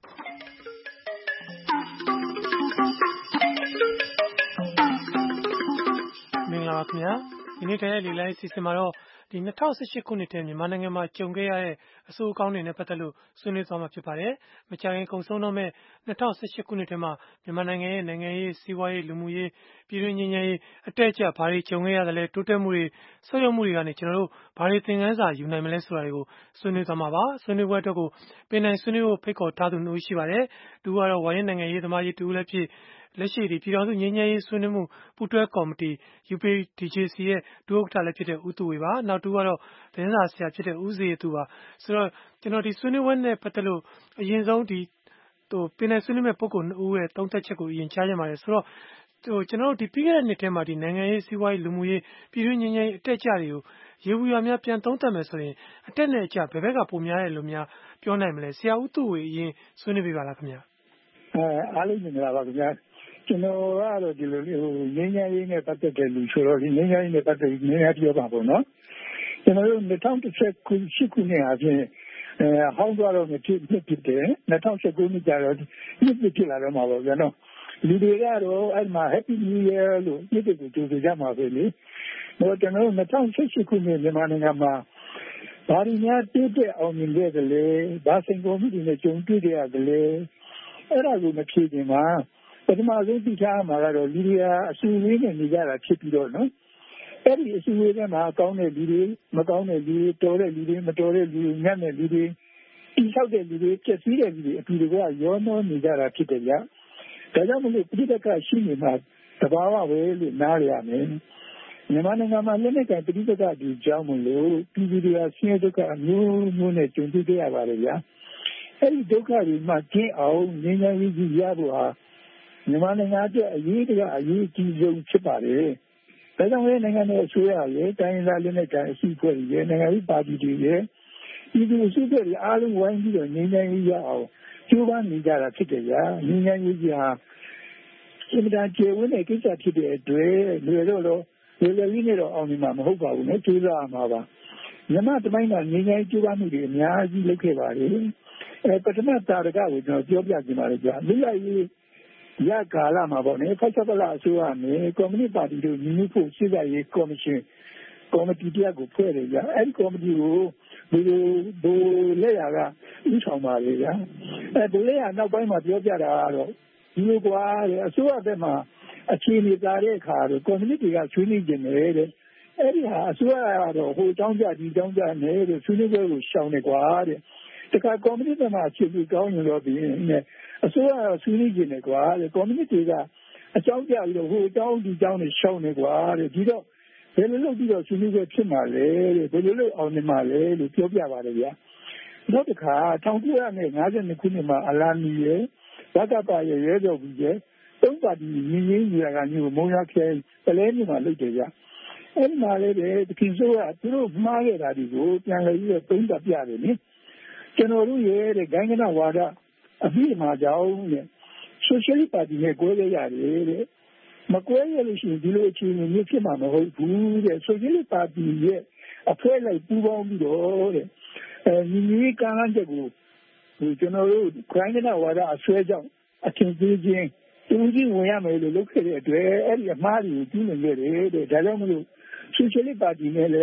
S11: မင်္ဂလာပါခင်ဗျာဒီနေ့တိုက်ရိုက်လေလိုင်းအစီအစဉ်မှာတော့ဒီ၂၀၁၈ခုနှစ်ထဲမြန်မာနိုင်ငံမှာကြုံခဲ့ရတဲ့အဆိုးအကောင်းတွေနဲ့ပတ်သက်လို့ဆွေးနွေးသွားမှာဖြစ်ပါတယ်။မကြာခင်ကုန်ဆုံးတော့မဲ့၂၀၁၈ခုနှစ်ထဲမှာမြန်မာနိုင်ငံရဲ့နိုင်ငံရေးစီးပွားရေးလူမှုရေးပြည်တွင်းငြိမ်းချမ်းရေးအတက်အကျဘာတွေကြုံခဲ့ရသလဲတိုးတက်မှုတွေဆွေးနွေးမှုတွေကနေကျွန်တော်တို့ဘာတွေသင်ခန်းစာယူနိုင်မလဲဆိုတာတွေကိုဆွေးနွေးသွားမှာပါ။ဆွေးနွေးပွဲအတွက်ကိုပင်နိုင်ဆွေးနွေးဖို့ဖိတ်ခေါ်ထားသူနှစ်ဦးရှိပါတယ်။သူကတော့ဝါရင့်နိုင်ငံရေးသမားကြီးတူလည်းဖြစ်လက်ရှိဒီပြည်တော်စုငြိမ်းချမ်းရေးဆွေးနွေးမှုပူးတွဲကော်မတီ ယူ ပီ ဒီ ဂျေ စီ ရဲ့ဒုဥက္ကဋ္ဌလည်းဖြစ်တဲ့ဦးသူဝေပါနောက်တူကတော့သတင်းစာဆရာဖြစ်တဲ့ဦးဇေယျသူပါဆိုတော့ကျွန်တော်ဒီဆွေးနွေးပွဲနဲ့ပတ်သက်လို့အရင်ဆုံးဒီဟိုပင်နယ်ဆွေးနွေးမဲ့ပုဂ္ဂိုလ်နှစ်ဦးရဲ့သုံးသက်ချက်ကိုအရင်ကြားကြပါတယ်ဆိုတော့ဟိုကျွန်တော်တို့ဒီပြီးခဲ့တဲ့နှစ်ထဲမှာဒီနိုင်ငံရေးစီးပွားရေးလူမှုရေးပြည်တွင်းငြိမ်းချမ်းရေးအတက်အကျတွေကိုရေဘူးရွာများပြန်သုံးသပ်မယ်ဆိုရင်အတက်နဲ့အကျဘယ်ဘက်ကပုံများတယ်လို့များပြောနိုင်မလဲဆရာဦးသူဝေအရင်ဆွေးနွေးပြပါလားခင်ဗျာ
S12: အဲအားလုံးမင်္ဂလာပါခင်ဗျာကျွန်တော်ကတော့ဒီလိုဟိုငင်းငယ်ရေးနဲ့ပတ်သက်တဲ့လူဆိုတော့ဒီငင်းငယ်ရေးနဲ့ပတ်သက်ပြီးနည်းနည်းပြောပါပေါ့နော်ကျွန်တော်တို့၂၀၁၈ခုနှစ်အပြင်အဲဟောင်းသွားတော့မဖြစ်ဖြစ်တယ်၂၀၁၉နှစ်ကျတော့နှစ်ဖြစ်ဖြစ်လာတော့မှာပေါ့ဗျာနော်လူတွေကတော့အဲ့မှာ Happy New Year လို့ညစ်တဲ့ကိုကြိုဆိုကြမှာပဲလေတော့ကျွန်တော်တို့၂၀၁၈ခုနှစ်မြန်မာနိုင်ငံမှာဘာတွေများတည်တဲ့အောင်မြင်ခဲ့သလဲဘာစိန်ခေါ်မှုတွေနဲ့ကြုံတွေ့ကြရသလဲအဲ့ဒါကိုမဖြေခင်မှာပထမဆုံးသိထားမှာကတော့လူတွေအဆူလေးနဲ့နေကြတာဖြစ်ပြီးတော့နော်အဲ့ဒီအဆူလေးထဲမှာကောင်းတဲ့လူတွေမကောင်းတဲ့လူတွေတော်တဲ့လူတွေမတော်တဲ့လူတွေညံ့တဲ့လူတွေတိဆောက်တဲ့လူတွေပြည့်စည်တဲ့လူတွေအတူတကွရောနှောနေကြတာဖြစ်တယ်ဗျာဒါကြောင့်မလို့ပြိတ္တကရှိနေမှာတဘာဝပဲလို့နားရရမယ်မြန်မာနိုင်ငံမှာလက်နက်ကပြိတ္တကဒီကြောင်းမလို့ပြည်သူတွေကဆင်းရဲဒုက္ခအမျိုးမျိုးနဲ့ကြုံတွေ့ကြရပါတယ်ဗျာအဲ့ဒီဒုက္ခတွေမှကျင်းအောင်ငြိမ်းချမ်းရေးကြီးရဖို့ဟာမြန်မာနိုင်ငံအတွက်အရေးတကအရေးကြီးဆုံးဖြစ်ပါတယ်။ဒါကြောင့်လည်းနိုင်ငံတော်အစိုးရရဲ့တိုင်းရင်းသားလက်နက်ကိုင်အစုအဖွဲ့တွေရဲ့နိုင်ငံရေးပါတီတွေရဲ့ဒီလိုအစုအဖွဲ့တွေအားလုံးဝိုင်းပြီးတော့ငြိမ်းချမ်းရေးရအောင်ကြိုးပမ်းနေကြတာဖြစ်တယ်ကြာ။ငြိမ်းချမ်းရေးကြီးဟာအင်မတန်ကျေဝန်းတဲ့ကိစ္စဖြစ်တဲ့အတွက်လွယ်တော့တော့လွယ်လွယ်လေးနဲ့တော့အောင်မြင်မှာမဟုတ်ပါဘူးနဲ့ကြိုးစားရမှာပါ။မြန်မာတမိုင်းမှာငြိမ်းချမ်းရေးကြိုးပမ်းမှုတွေအများကြီးလုပ်ခဲ့ပါတယ်။အဲပထမတာရကကိုကျွန်တော်ပြောပြချင်ပါတယ်ကြာ။လူရရေးရကာလမှာပေါ့နော်ဖက်ဆပလာအစိုးရနဲ့ကွန်မြူနစ်ပါတီတို့ညီညွတ်ဖို့ရှေ့ရေးကော်မရှင်ကော်မတီတရားကိုဖွဲ့တယ်ကြာအဲဒီကော်မတီကိုဒီလိုဘိုးလက်ရကဥဆောင်ပါလေကြာအဲဒီလက်ရနောက်ပိုင်းမှာပြောပြတာကတော့ဒီလိုကွာအစိုးရဘက်မှာအခြေအနေသာတဲ့အခါတော့ကွန်မြူနစ်တွေကဆွေးနွေးကြတယ်တဲ့အဲဒီဟာအစိုးရကတော့ဟိုတောင်းကြဒီတောင်းကြနဲ့တဲ့ဆွေးနွေးပွဲကိုရှောင်နေကွာတဲ့တခါကွန်မြူနစ်ဘက်မှာအခြေအနေကောင်းရင်တော့ပြီးနဲ့အစိုးရဆွေးနွေးကြတယ်ကွာတဲ့ကွန်မြူနစ်တွေကအကြောင်းပြပြီးတော့ဟိုအကြောင်းဒီအကြောင်းတွေရှောင်နေကွာတဲ့ဒီတော့ဘယ်လိုလုပ်ပြီးတော့ဆွေးနွေးပွဲဖြစ်မှာလဲတဲ့ဘယ်လိုလုပ်အောင်နေမှာလဲလို့ပြောပြပါတယ်ဗျာနောက်တစ်ခါ၁၉၅၂ခုနှစ်မှာအလာမီရဲ့ဗကပရဲ့ရဲတော်ကြီးရဲ့သုံးပါတီညီရင်းညီကမျိုးမုံရခဲပလဲမြို့မှာလုပ်တယ်ဗျာအဲ့ဒီမှာလည်းပဲတခင်ဆိုးကသူတို့မှားခဲ့တာဒီကိုပြန်လည်ပြီးတော့သုံးသပ်ပြတယ်နိကျွန်တော်တို့ရဲ့တဲ့ဂိုင်းကနဝါဒအပြီးမှာကြောင်းတဲ့ဆိုရှယ်လစ်ပါတီနဲ့ကိုယ်ရရတယ်တဲ့မကွဲရလို့ရှိရင်ဒီလိုအခြေအနေမျိုးဖြစ်မှာမဟုတ်ဘူးတဲ့ဆိုရှယ်လစ်ပါတီရဲ့အဖွဲ့လိုက်ပူးပေါင်းပြီးတော့တဲ့အဲဒီနည်းကမ်းချက်ကိုဒီကျွန်တော်တို့ဂိုင်းကနဝါဒအဆွဲကြောင့်အထင်ကြီးခြင်းတူကြီးဝင်ရမယ်လို့လုပ်ခဲ့တဲ့အတွက်အဲ့ဒီအမှားတွေကိုကျူးလွန်ခဲ့တယ်တဲ့ဒါကြောင့်မလို့ဆိုရှယ်လစ်ပါတီနဲ့လည်း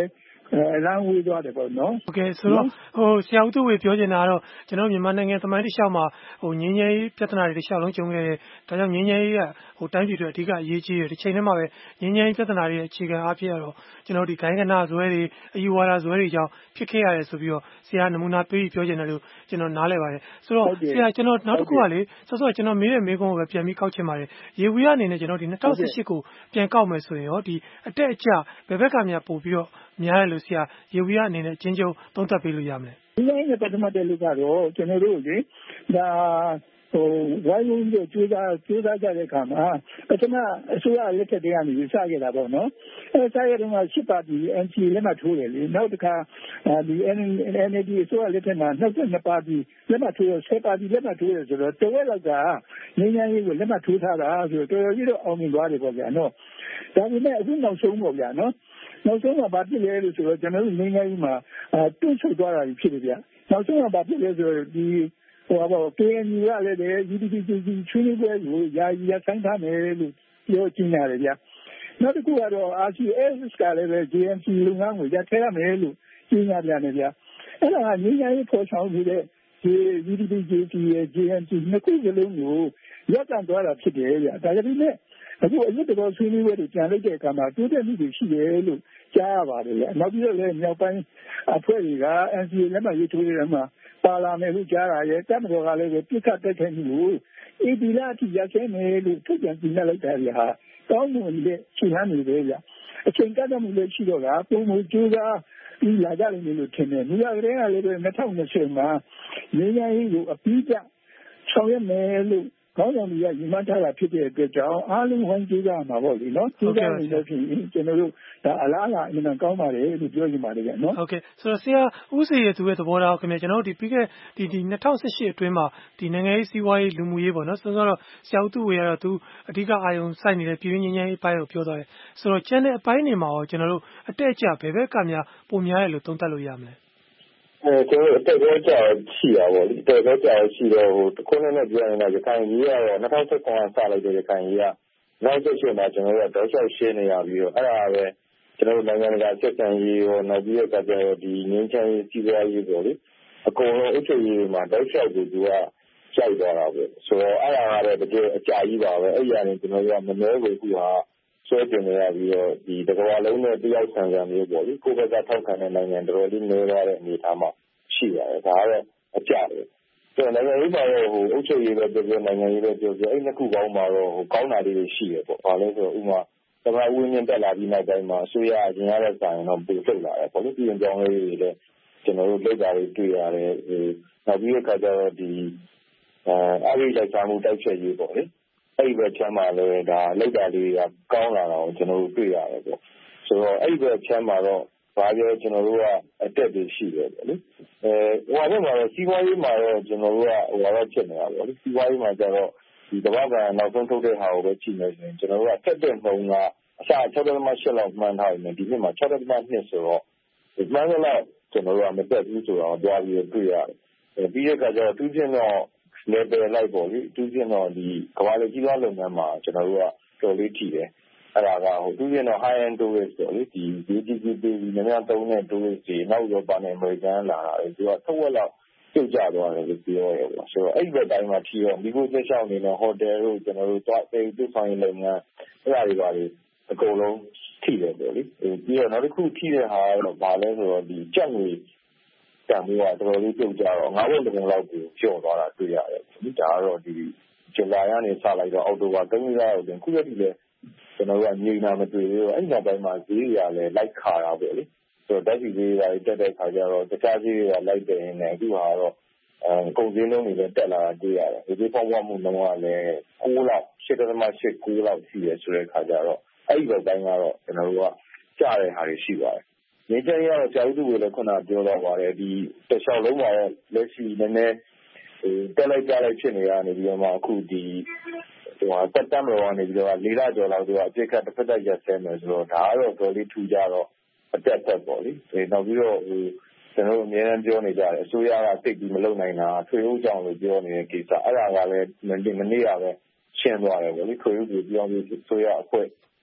S12: အလန်းဝေးသွားတယ်ပေါ့နော်
S11: ။ ဟုတ်ကဲ့ဆိုတော့ဟိုဆရာဦးသူဝေပြောချင်တာကတော့ကျွန်တော်မြန်မာနိုင်ငံသမိုင်းတစ်လျှောက်မှာဟိုငင်းငယ်ပြဿနာတွေတစ်လျှောက်လုံးကြုံခဲ့တယ်။ဒါကြောင့်ငင်းငယ်ကဟိုတိုင်းပြည်တွေအဓိကအရေးကြီးတယ်။ဒီချိန်ထဲမှာပဲငင်းငယ်ပြဿနာတွေရဲ့အခြေခံအားဖြင့်ကတော့ကျွန်တော်ဒီဂိုင်းကနာဇွဲတွေအယူဝါဒဇွဲတွေကြောင့်ဖြစ်ခဲ့ရတယ်ဆိုပြီးတော့ဆရာနမူနာပေးပြောချင်တယ်လို့ကျွန်တော်နားလည်ပါတယ်။ဆိုတော့ဆရာကျွန်တော်နောက်တစ်ခုကလေဆောစောကျွန်တော်မေးတဲ့မေးခွန်းကိုပဲပြန်ပြီးကောက်ချင်ပါတယ်။ရေဝီရအနေနဲ့ကျွန်တော်ဒီ၂၀၁၈ကိုပြန်ကောက်မယ်ဆိုရင်ရောဒီအတက်အကျဘယ်ဘက်ကများပို့ပြီးတော့များတယ်လို့ဆရာရေဝီရအနေနဲ့အချင်းချင်းသုံးသပ်ပေးလို့ရမလဲ
S12: ။ဒီလိုနဲ့ပထမတက်လို့ကတော့ကျွန်တော်တို့လေဒါဟိုဝိုင်းဝန်းပြီးကြိုးစားကြိုးစားကြတဲ့အခါမှာပထမအစိုးရလက်ထက်တည်းကနေစခဲ့တာပေါ့နော်အဲစခဲ့တဲ့ကရှစ်ပါတီ အန် စီ လက်မှတ်ထိုးတယ်လေနောက်တစ်ခါဒီ အန် အယ်လ် ဒီ အစိုးရလက်ထက်မှာနောက်တစ်ပါတီလက်မှတ်ထိုးရဆယ်ပါတီလက်မှတ်ထိုးရဆိုတော့တဝက်လောက်ကငင်းငင်းရေးကိုလက်မှတ်ထိုးထားတာဆိုတော့တော်တော်ကြီးတော့အောင်မြင်သွားတယ်ပေါ့ဗျာနော်ဒါပေမဲ့အခုနောက်ဆုံးပေါ့ဗျာနော်နောက်ဆုံးမှာဘာဖြစ်လဲလို့ဆိုတော့ကျွန်တော်တို့ငင်းငင်းရေးမှာတွန့်ဆုတ်သွားတာဖြစ်တယ်ဗျနောက်ဆုံးမှာဘာဖြစ်လဲဆိုတော့ဒီဟိုဘော ကေ အန် ယူ ကလည်း ယူ ဒီ ပီ စီ ချွေးနည်းပွဲကိုယာယီရပ်ဆိုင်းထားမယ်လို့ပြောကြညာတယ်ဗျနောက်တစ်ခုကတော့ အာ စီ အက်စ် ကလည်းပဲ ဂျေ အမ် စီ လုပ်ငန်းကိုရပ်ထည့်ရမယ်လို့ကြညာပြန်တယ်ဗျအဲ့ဒါကငင်းငင်းရေးပေါ်ဆောင်နေတဲ့ ယူ ဒီ ပီ စီ ရဲ့ ဂျေ အမ် စီ နှစ်ခုစလုံးကိုရပ်တန့်သွားတာဖြစ်တယ်ဗျဒါကြပြီးနဲ့အခုအစ်တော်ဆွေးနွေးပွဲတွေပြန်လုပ်တဲ့အခါမှာတိုးတက်မှုတွေရှိတယ်လို့ကြားရပါတယ်ဗျနောက်ပြီးတော့လည်းမြောက်ပိုင်းအဖွဲ့တွေက အန် စီ အေ လက်မှတ်ရေးထိုးတဲ့မှာပါလာမယ်လို့ကြားတာရဲ့တပ်မတော်ကလည်းပြစ်ခတ်တိုက်ခိုက်မှုကိုအေဒီလာအထိရပ်စဲမယ်လို့ထုတ်ပြန်ပြလိုက်တာဗျာတောင်းဝန်တဲ့ခြေလှမ်းတွေပဲဗျအချိန်ကတည်းကလည်းရှိတော့ကပုံမူကျိုးစားပြီးလာကြလိမ့်မယ်လို့ထင်တယ်။ဒီကတည်းကလည်း၂၀၂၀မှာငင်းငယ်ရေးကိုအပြီးကျဆောင်ရွက်မယ်လို့ခေါင်းဆောင်တွေကညီမထားတာဖြစ်တဲ့အတွက်ကြောင့်အားလုံးဝိုင်းကြိုးစားမှာပေါ့လေနော်ကြိုးစားနေလို့ဖြစ်ရင်ကျွန်တော်တို့ဒါအလားအလာအမှန်ကောင်းပါတယ်လို့ပြောချင်ပါတယ်ဗျနော်
S11: ဟုတ်ကဲ့ဆိုတော့ဆရာဦးစီရဲ့သူရဲ့သဘောထားခင်ဗျကျွန်တော်တို့ဒီပြီးခဲ့ဒီဒီ၂၀၁၈အတွင်းမှာဒီနိုင်ငံရေးစီးပွားရေးလူမှုရေးပေါ့နော်ဆိုတော့ဆရာဦးသူဝေကတော့သူအဓိကအာရုံစိုက်နေတဲ့ပြည်တွင်းငင်းငယ်ရေးပိုင်းကိုပြောသွားတယ်ဆိုတော့ကျန်တဲ့အပိုင်းတွေမှာရောကျွန်တော်တို့အတက်အကျဘယ်ဘက်ကများပုံများတယ်လို့သုံးသပ်လို့ရမလဲ
S13: အဲကျွန်တော်အတက်တော့ကြာရှိတာပေါ့လေအတက်တော့ကြာရှိတော့ဟိုတခုနဲ့နဲ့ပြောရင်လည်းရခိုင်ကြီးကတော့၂၀၁၇ကစလိုက်တဲ့ရခိုင်ကြီးကနောက်ဆက်ရှင်မှာကျွန်တော်တို့ကတော့ရှောက်ရှင်းနေရပြီးတော့အဲ့ဒါပဲကျွန်တော်တို့နိုင်ငံတကာဆက်ဆံရေးရောနောက်ပြီးတော့ကျတော့ဒီငင်းချမ်းရေးစီးပွားရေးပေါ့လေအကုန်လုံးအချုပ်ရေးမှာတောက်လျှောက်ကိုသူကကြောက်သွားတာပဲဆိုတော့အဲ့ဒါကတော့တကယ်အကြာကြီးပါပဲအဲ့ဒီကနေကျွန်တော်တို့ကမနှဲကိုခုဟာဆွဲတင်နေရပြီးတော့ဒီတကဘာလုံးနဲ့တယောက်ဆန်ဆန်မျိုးပေါ့လေကိုယ့်ဘက်ကထောက်ခံတဲ့နိုင်ငံတော်တော်လေးနေသွားတဲ့အနေအထားမှာရှိရတယ်ဒါကတော့အကြတယ်ဆိုတော့နိုင်ငံရေးမှာတော့ဟိုအုပ်ချုပ်ရေးပဲပြောပြောနိုင်ငံရေးပဲပြောပြောအဲ့နှစ်ခုပေါင်းမှာတော့ဟိုကောင်းတာလေးတွေရှိတယ်ပေါ့ဘာလဲဆိုတော့ဥမာသမ္မတဦးဝင်းမြင့်တက်လာပြီးနောက်ပိုင်းမှာအစိုးရအရင်ရတဲ့ဆိုင်တော့ပိုထုတ်လာတယ်ပေါ့လေပြည်ကြောင်းလေးတွေလည်းကျွန်တော်တို့လောက်တာတွေတွေ့ရတယ်ဟိုနောက်ပြီးတဲ့ခါကျတော့ဒီအဲအရေးလိုက်စားမှုတိုက်ချက်ရေးပေါ့လေအဲ့ဒီဘက်ချမ်းမှာလည်းဒါလောက်တာလေးကကောင်းလာတာကိုကျွန်တော်တို့တွေ့ရတယ်ပေါ့ဆိုတော့အဲ့ဒီဘက်ချမ်းမှာတော့ဘာပြောကျွန်တော်တို့ကအတက်တွေရှိတယ်ပေါ့လေအဲဟိုဟာတော့စီးပွားရေးမှာတော့ကျွန်တော်တို့ကဟိုဟာတော့ဖြစ်နေတာပေါ့လေစီးပွားရေးမှာကျတော့ဒီတပတ်ကနောက်ဆုံးထုတ်တဲ့ဟာကိုပဲကြည့်နေဆိုရင်ကျွန်တော်တို့ကတက်တဲ့နှုန်းကအစ ၆.၈ လောက်မှန်းထားရင်ဒီနှစ်မှာ ၆.၂ ဆိုတော့ဒီမှန်းတော့ကျွန်တော်တို့ကမတက်ဘူးဆိုတော့တွားပြီးတွေ့ရတယ်ပြီးတဲ့အခါကျတော့သူချင်းတော့ level လိုက်ပေါ့လေသူချင်းတော့ဒီကမ္ဘာလုံးကြီးပွားလုပ်ငန်းမှာကျွန်တော်တို့ကတော်လေးထီတယ်အဲ့ဒါကဟိုသူချင်းတော့ high end tourist ပေါ့လေဒီ ဂျီ ဒီ ပီ ပြီးနည်းနည်းသုံးတဲ့ tourist တွေနောက်ရောပါနေအမေရိကန်လာတာလေသူကတစ်ဝက်လောက်ကျုပ်ကြသွားတယ်လို့ပြောရဲပေါ့ဆိုတော့အဲ့ဒီဘက်တိုင်းမှာထီတော့မိဖို့သက်ရှောင်းနေတော့ဟိုတယ်တို့ကျွန်တော်တို့တွားတေးသူဆောင်ရေးလုပ်ငန်းအဲ့ဒါတွေပါလေအကုန်လုံးထီတယ်ပေါ့လေပြီးတော့နောက်တစ်ခုထီတဲ့ဟာကတော့ဘာလဲဆိုတော့ဒီကြက်ငွေတန်ဖိုးကတော်တော်လေးကျုပ်ကြတော့ငါးဘုံတစ်ပုံလောက်ကိုကျော်သွားတာတွေ့ရတယ်ဒီဒါကတော့ဒီဇူလိုင်ကနေစလိုက်တော့အောက်တိုဘာသုံးရက်လောက်တင်ခုရက်ဒီလေကျွန်တော်တို့ကငြိမ်တာမတွေ့သေးဘူးအဲ့ဒီနောက်ပိုင်းမှာဈေးတွေကလည်းလိုက်ခါတာပေါ့လေဆိုတော့ဓာတ်ဆီဈေးတွေတက်တဲ့ခါကျတော့တခြားဈေးတွေကလိုက်တယ်နေအခုဟာတော့အဲကုန်ဈေးနှုန်းတွေလည်းတက်လာတာတွေ့ရတယ်ဒီဒီပေါက်ဝမှုနှုန်းကလည်းကိုးလောက် ၈.၈ ကိုးလောက်ရှိရဆိုတဲ့ခါကျတော့အဲ့ဒီဘက်တိုင်းကတော့ကျွန်တော်တို့ကကြားတဲ့ဟာတွေရှိပါတယ်ငင်းချင်ရတော့ဆရာဦးသူကလည်းခုနပြောတော့ပါတယ်ဒီတစ်လျှောက်လုံးမှာတော့လက်ရှိနည်းနည်းဟိုတက်လိုက်ကြလိုက်ဖြစ်နေရနေပြီးတော့မှအခုဒီဟိုတက်တမ်းတော်ကနေပြီးတော့လေးလကျော်လောက်တော့အပြစ်ခတ်တစ်ဖက်သက်ရက်ဆဲမယ်ဆိုတော့ဒါကတော့တော်လေးထူကြတော့အတက်တက်ပေါ့လေဒီနောက်ပြီးတော့ဟိုကျွန်တော်တို့အများအားပြောနေကြတယ်အစိုးရကသိပြီးမလုပ်နိုင်တာထွေဦးကြောင်လို့ပြောနေတဲ့ကိစ္စအဲ့ဒါကလည်းမနေ့မနေ့ကပဲရှင်းသွားတယ်ပေါ့လေထွေဦးကိုပြောပြီးအစိုးရအဖွဲ့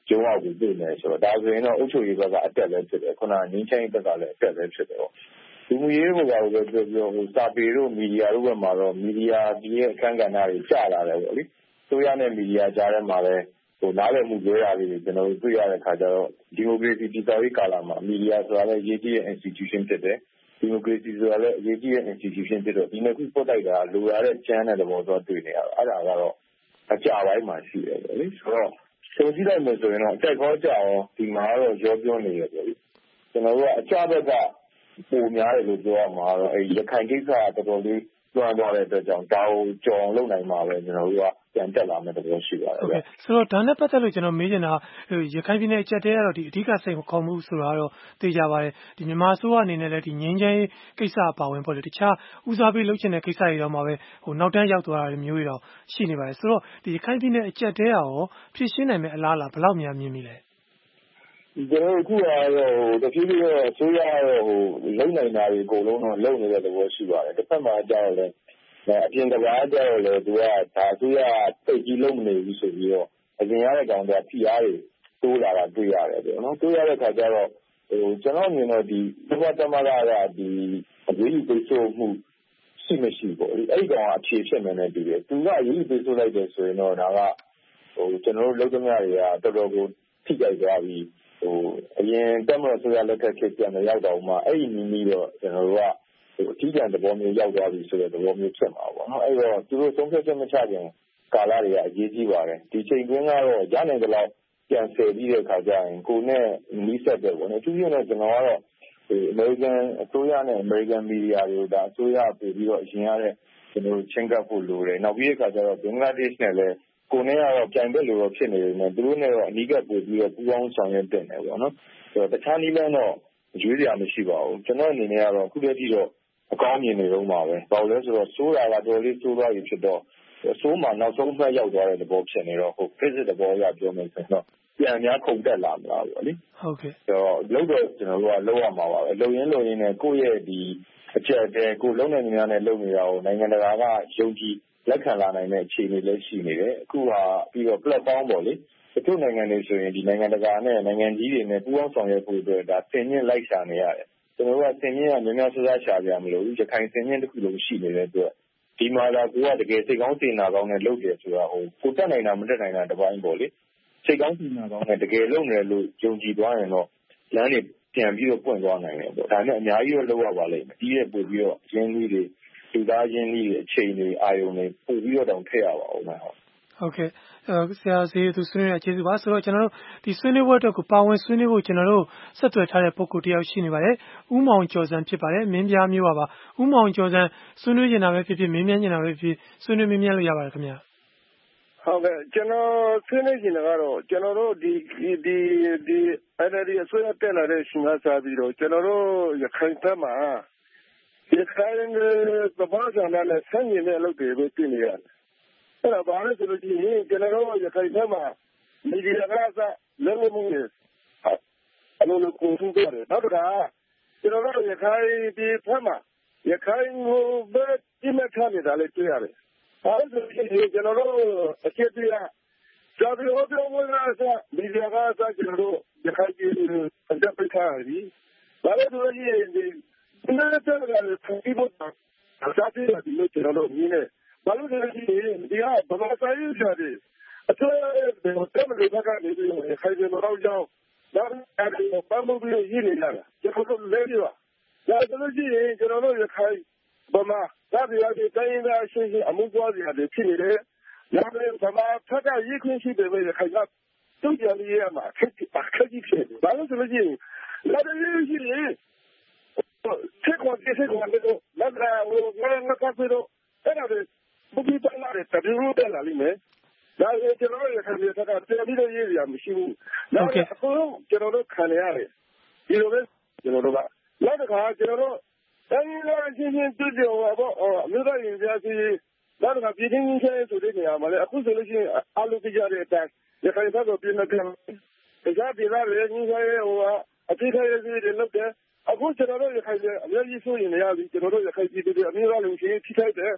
S13: ကျုံးအောင်ကိုပြင်နေဆိုတော့ဒါဆိုရင်တော့အုပ်ချုပ်ရေးဘက်ကအတက်လည်းဖြစ်တယ်ခုနငင်းချင်းဘက်ကလည်းအတက်လည်းဖြစ်တယ်ပေါ့ဒီမူရေးဘက်ကလည်းပြောပြောဟိုစာပေတို့မီဒီယာတို့ဘက်မှာတော့မီဒီယာဒီရဲ့အခန်းကဏ္ဍတွေကျလာတယ်ပေါ့လေဆိုရနဲ့မီဒီယာကြားထဲမှာလည်းဟိုနားလည်မှုလွဲတာလေးတွေကျွန်တော်တို့တွေ့ရတဲ့ခါကျတော့ဒီမိုကရေစီတည်ဆောက်ရေးကာလမှာမီဒီယာဆိုတာလည်းအရေးကြီးတဲ့ institution ဖြစ်တယ်ဒီမိုကရေစီဆိုတာလည်းအရေးကြီးတဲ့ institution ဖြစ်တော့ဒီနှစ်ခုပုတ်တိုက်တာလိုရတဲ့ကျန်းတဲ့သဘောတော့တွေ့နေရတော့အဲ့ဒါကတော့အကြပိုင်းမှာရှိတယ်ပေါ့လေဆိုတော့ဆိုကြည့်လိုက်မယ်ဆိုရင်တော့အကြိုက်ခေါ်ကြအောင်ဒီမှာတော့ရောပြောနေရပေါ့လေကျွန်တော်တို့ကအကြဘက်ကပုံများတယ်လို့ပြောရမှာတော့အဲရခိုင်ကိစ္စကတော်တော်လေးကျွမ်းသွားတဲ့အတွက်ကြောင့်ဒါကိုကြော်အောင်လုပ်နိုင်မှာပဲကျွန်တော်တို့ကပြန်တက်လာမယ့်သဘောရှိပါတယ်ဗျ
S11: ။ဆိုတော့ဒါနဲ့ပတ်သက်လို့ကျွန်တော်မေးချင်တာရခိုင်ပြည်နယ်အကျပ်တဲကတော့ဒီအဓိကစိတ်မခေါ်မှုဆိုတာတော့သိကြပါတယ်။ဒီမြန်မာအစိုးရအနေနဲ့လည်းဒီငင်းချင်းကိစ္စအပါဝင်ပေါ့လေတခြားဦးစားပေးလုပ်ချင်တဲ့ကိစ္စတွေတော့မှပဲဟိုနောက်တန်းရောက်သွားတာမျိုးတွေတော့ရှိနေပါတယ်။ဆိုတော့ဒီရခိုင်ပြည်နယ်အကျပ်တဲရောဖြည့်ရှင်းနိုင်မယ့်အလားအလာဘယ်လောက်များမြင်မိလဲ။
S13: ကျွန်တော်အခုကတော့တဖြည်းဖြည်းတော့အစိုးရကတော့ဟိုလုံနိုင်တာတွေအကုန်လုံးတော့လုံနေတဲ့သဘောရှိပါတယ်တစ်ဖက်မှာကြောက်လည်းအပြင်ကဘာကြောက်လဲသူကဒါအစိုးရတိတ်ကြီးလုံနေပြီဆိုပြီးတော့အပြင်ရတဲ့ကောင်တွေကဖိအားတွေတိုးလာတာတွေ့ရတယ်ပေါ့နော်တိုးရတဲ့ခါကျတော့ဟိုကျွန်တော်မြင်တော့ဒီဘဝတမလာကဒီအရေးကြီးပိတ်ဆို့မှုရှိမရှိပေါ့လေအဲ့ဒီကောင်အဖြေဖြစ်နေတယ်တူတယ်သူကအရေးကြီးပိတ်ဆို့လိုက်တယ်ဆိုရင်တော့ဒါကဟိုကျွန်တော်တို့လုံသမားတွေကတော်တော်ကိုထိကြိုက်သွားပြီးဟိုအရင်တက်မလို့ဆိုရလက်ထက်ဖြစ်ပြန်ရောက်တော့မှအဲ့ဒီနည်းနည်းတော့ကျွန်တော်တို့ကဟိုအထီးကျန်သဘောမျိုးရောက်သွားပြီဆိုတဲ့သဘောမျိုးဖြစ်မှာပေါ့နော်အဲ့တော့သူတို့သုံးဖြတ်ချက်မချခင်ကာလတွေကအရေးကြီးပါတယ်ဒီချိန်တွင်းကတော့ရနိုင်တဲ့လောက်ပြန်ဆယ်ပြီးတဲ့အခါကျရင်ကိုနဲ့နီးစပ်တဲ့ပေါ့နော်သူပြနေကျွန်တော်ကတော့ဒီအမေရိကန်အစိုးရနဲ့အမေရိကန်မီဒီယာတွေဒါအစိုးရပို့ပြီးတော့အရင်ရတဲ့ကျွန်တော်ချင်းကပ်ဖို့လိုတယ်နောက်ပြီးတဲ့အခါကျတော့ဘင်္ဂလားဒေ့ရှ်နဲ့လည်းကိုနဲ့ကတော့ပြိုင်ဘက်လိုတော့ဖြစ်နေတယ်သူတို့နဲ့တော့အနီးကပ်ပို့ပြီးတော့ပူးပေါင်းဆောင်ရွက်တင်တယ်ပေါ့နော်ဆိုတော့တခြားနည်းလမ်းတော့ရွေးစရာမရှိပါဘူးကျွန်တော်အနေနဲ့ကတော့ခုတည်းကြီးတော့အကောင်းမြင်နေတော့မှာပဲဘာလို့လဲဆိုတော့စိုးတာကတော်လေးစိုးသွားပြီဖြစ်တော့အစိုးမှနောက်ဆုံးဖက်ရောက်သွားတဲ့သဘောဖြစ်နေတော့ဟို visit သဘောအရပြောမယ်ဆိုတော့ပြန်များခုန်တက်လာမလားပေါ့လေ
S11: ဟုတ်ကဲ့
S13: ဆိုတော့လုံးတော့ကျွန်တော်တို့ကလုံးရမှာပါပဲလုံရင်းလုံရင်းနဲ့ကိုယ့်ရဲ့ဒီအကျက်တဲကိုလုံးနေများနဲ့လုံနေတာကိုနိုင်ငံတကာကယုံကြည်လက်ခံလာနိုင်တဲ့အခြေအနေလည်းရှိနေတယ်အခုဟာပြီးတော့ platform ပေါ့လေတချို့နိုင်ငံတွေဆိုရင်ဒီနိုင်ငံတကာနဲ့နိုင်ငံကြီးတွေနဲ့ပူးပေါင်းဆောင်ရွက်ဖို့အတွက်ဒါသင်မြင့်လိုက်ရှာနေရတယ်ကျွန်တော်တို့ကသင်မြင့်ကများများဆဆရှာကြမလို့ရခိုင်သင်မြင့်တစ်ခုလုံးရှိနေတဲ့အတွက်ဒီမှာလာကိုကတကယ်စိတ်ကောင်းစေနာကောင်းနဲ့လုပ်တယ်ဆိုတာဟိုကိုတက်နိုင်တာမတက်နိုင်တာတစ်ပိုင်းပေါ့လေစိတ်ကောင်းစေနာကောင်းနဲ့တကယ်လုပ်နေလို့ယုံကြည်သွားရင်တော့လမ်းတွေပြန်ပြီးတော့ပွင့်သွားနိုင်တယ်ပေါ့ဒါနဲ့အများကြီးတော့လုပ်ရပါလိမ့်မယ်ဒီရဲ့ပို့ပြီးတော့ရင်းနှီးတွေလူသားချင်းကြီးတွေအချိန်တွေအာရုံတွေပို့ပြီးတော့တောင်ထည့်ရပါဦးမယ်ဟုတ်
S11: ဟုတ်ကဲ့ဆရာစီသူဆွေးနွေးရကျေးဇူးပါဆိုတော့ကျွန်တော်တို့ဒီဆွေးနွေးပွဲအတွက်ကိုပါဝင်ဆွေးနွေးဖို့ကျွန်တော်တို့ဆက်သွယ်ထားတဲ့ပုဂ္ဂိုလ်တယောက်ရှိနေပါတယ်ဦးမောင်ကျော်စံဖြစ်ပါတယ်မင်းပြားမျိုးပါပါဦးမောင်ကျော်စံဆွေးနွေးနေတာပဲဖြစ်ဖြစ်မင်းမြန်းနေတာပဲဖြစ်ဆွေးနွေးမင်းမြန်းလို့ရပါတယ်ခင်ဗျာ
S14: ဟုတ်ကဲ့ကျွန်တော်ဆွေးနွေးနေတာကတော့ကျွန်တော်တို့ဒီဒီဒီအဲ့ဒီအစိုးရတက်လာတဲ့ရှင်ကစားပြီးတော့ကျွန်တော်တို့ရခိုင်ဘက်မှာရခိုင်သဘောဆောင်တဲ့ဆန့်ကျင်တဲ့အလုပ်တွေပဲပြင်နေရတယ်အဲ့ဒါဘာလဲဆိုလို့ရှိရင်ကျွန်တော်တို့ရခိုင်ဘက်မှာမီဒီယာကစားလက်မှုတွေအလုံးလုံးကိုထူးကြတယ်နောက်တစ်ခါကျွန်တော်တို့ရခိုင်ဒီဘက်မှာရခိုင်ကိုပဲပြစ်မှတ်ထားနေတာလည်းတွေ့ရတယ်ဘာလို့ဆိုရင်ကျွန်တော်တို့အချက်ပြရဇာတိဟောပြောဝင်လာစားမီဒီယာကစားကျွန်တော်တို့ရခိုင်ပြည်အကြပ်ပိတ်ထားပြီဘာလို့ဆိုရင်ဒီဒီနေ့တက်လာတဲ့ပြည်ပေါ်ဇာတိကဒီလိုကျွန်တော်တို့မြင်နေဘာလို့လဲဒီဒီကဘာသာရေးကြတယ်အထက်တက်မလို့ဘက်ကနေပြီးခိုင်တယ်တော့ကြောင်းဒါအဲ့ဒါပတ်မှုပြီးရင်းနေလာကျွန်တော်တို့လဲပြပါဒါဆိုလို့ရှိရင်ကျွန်တော်တို့ရခိုင်ဗမာဒါပြရတဲ့တိုင်းသားရှင်းရှင်းအမှုပွားစရာတွေဖြစ်နေတယ်ဒါပေမဲ့ဗမာဖက်ကရည်ခွင့်ရှိတယ်ပဲရခိုင်ကတုံ့ပြန်ရမှာခက်ခက်ကြီးဖြစ်တယ်ဘာလို့ဆိုလို့ရှိရင်လာတယ်ရှိတယ်ချက်ကွန်ချက်ကွန်တော့လာတာဟိုငါငါကပ်ပြီးတော့အဲ့ဒါဘုရားတလာတဲ့တပည့်တို့တက်လာလိမ့်မယ်ဒါဆိုကျွန်တော်ရခိုင်ပြည်ကပြန်ပြီးတော့ရေးရမရှိဘူးဒါကအခုကျွန်တော်တို့ခံရရတယ်ဒီလိုပဲကျွန်တော်တို့ကနောက်တစ်ခါကျွန်တော်တို့တိုင်းရင်းချင်းချင်းတွေ့ကြဟောပေါ့အမျိုးသားရင်ကြားစီနောက်တစ်ခါပြည်ချင်းချင်းဆိုတဲ့နေရာမှာလည်းအခုဆိုလို့ရှိရင်အလုပ်ကြတဲ့အတိုင်းရခိုင်ဘက်ကိုပြင်နေတယ်တရားပြည်သားလည်းငင်းရဲဟိုအတိတ်ရဲ့စီတွေလုပ်တယ်အခုကျွန်တော်တို့ရခိုင်ပြည်အများကြီးဆိုရင်လည်းကျွန်တော်တို့ရခိုင်ပြည်တွေအမျိုးသားလူကြီးထိထိုက်တယ်ဒ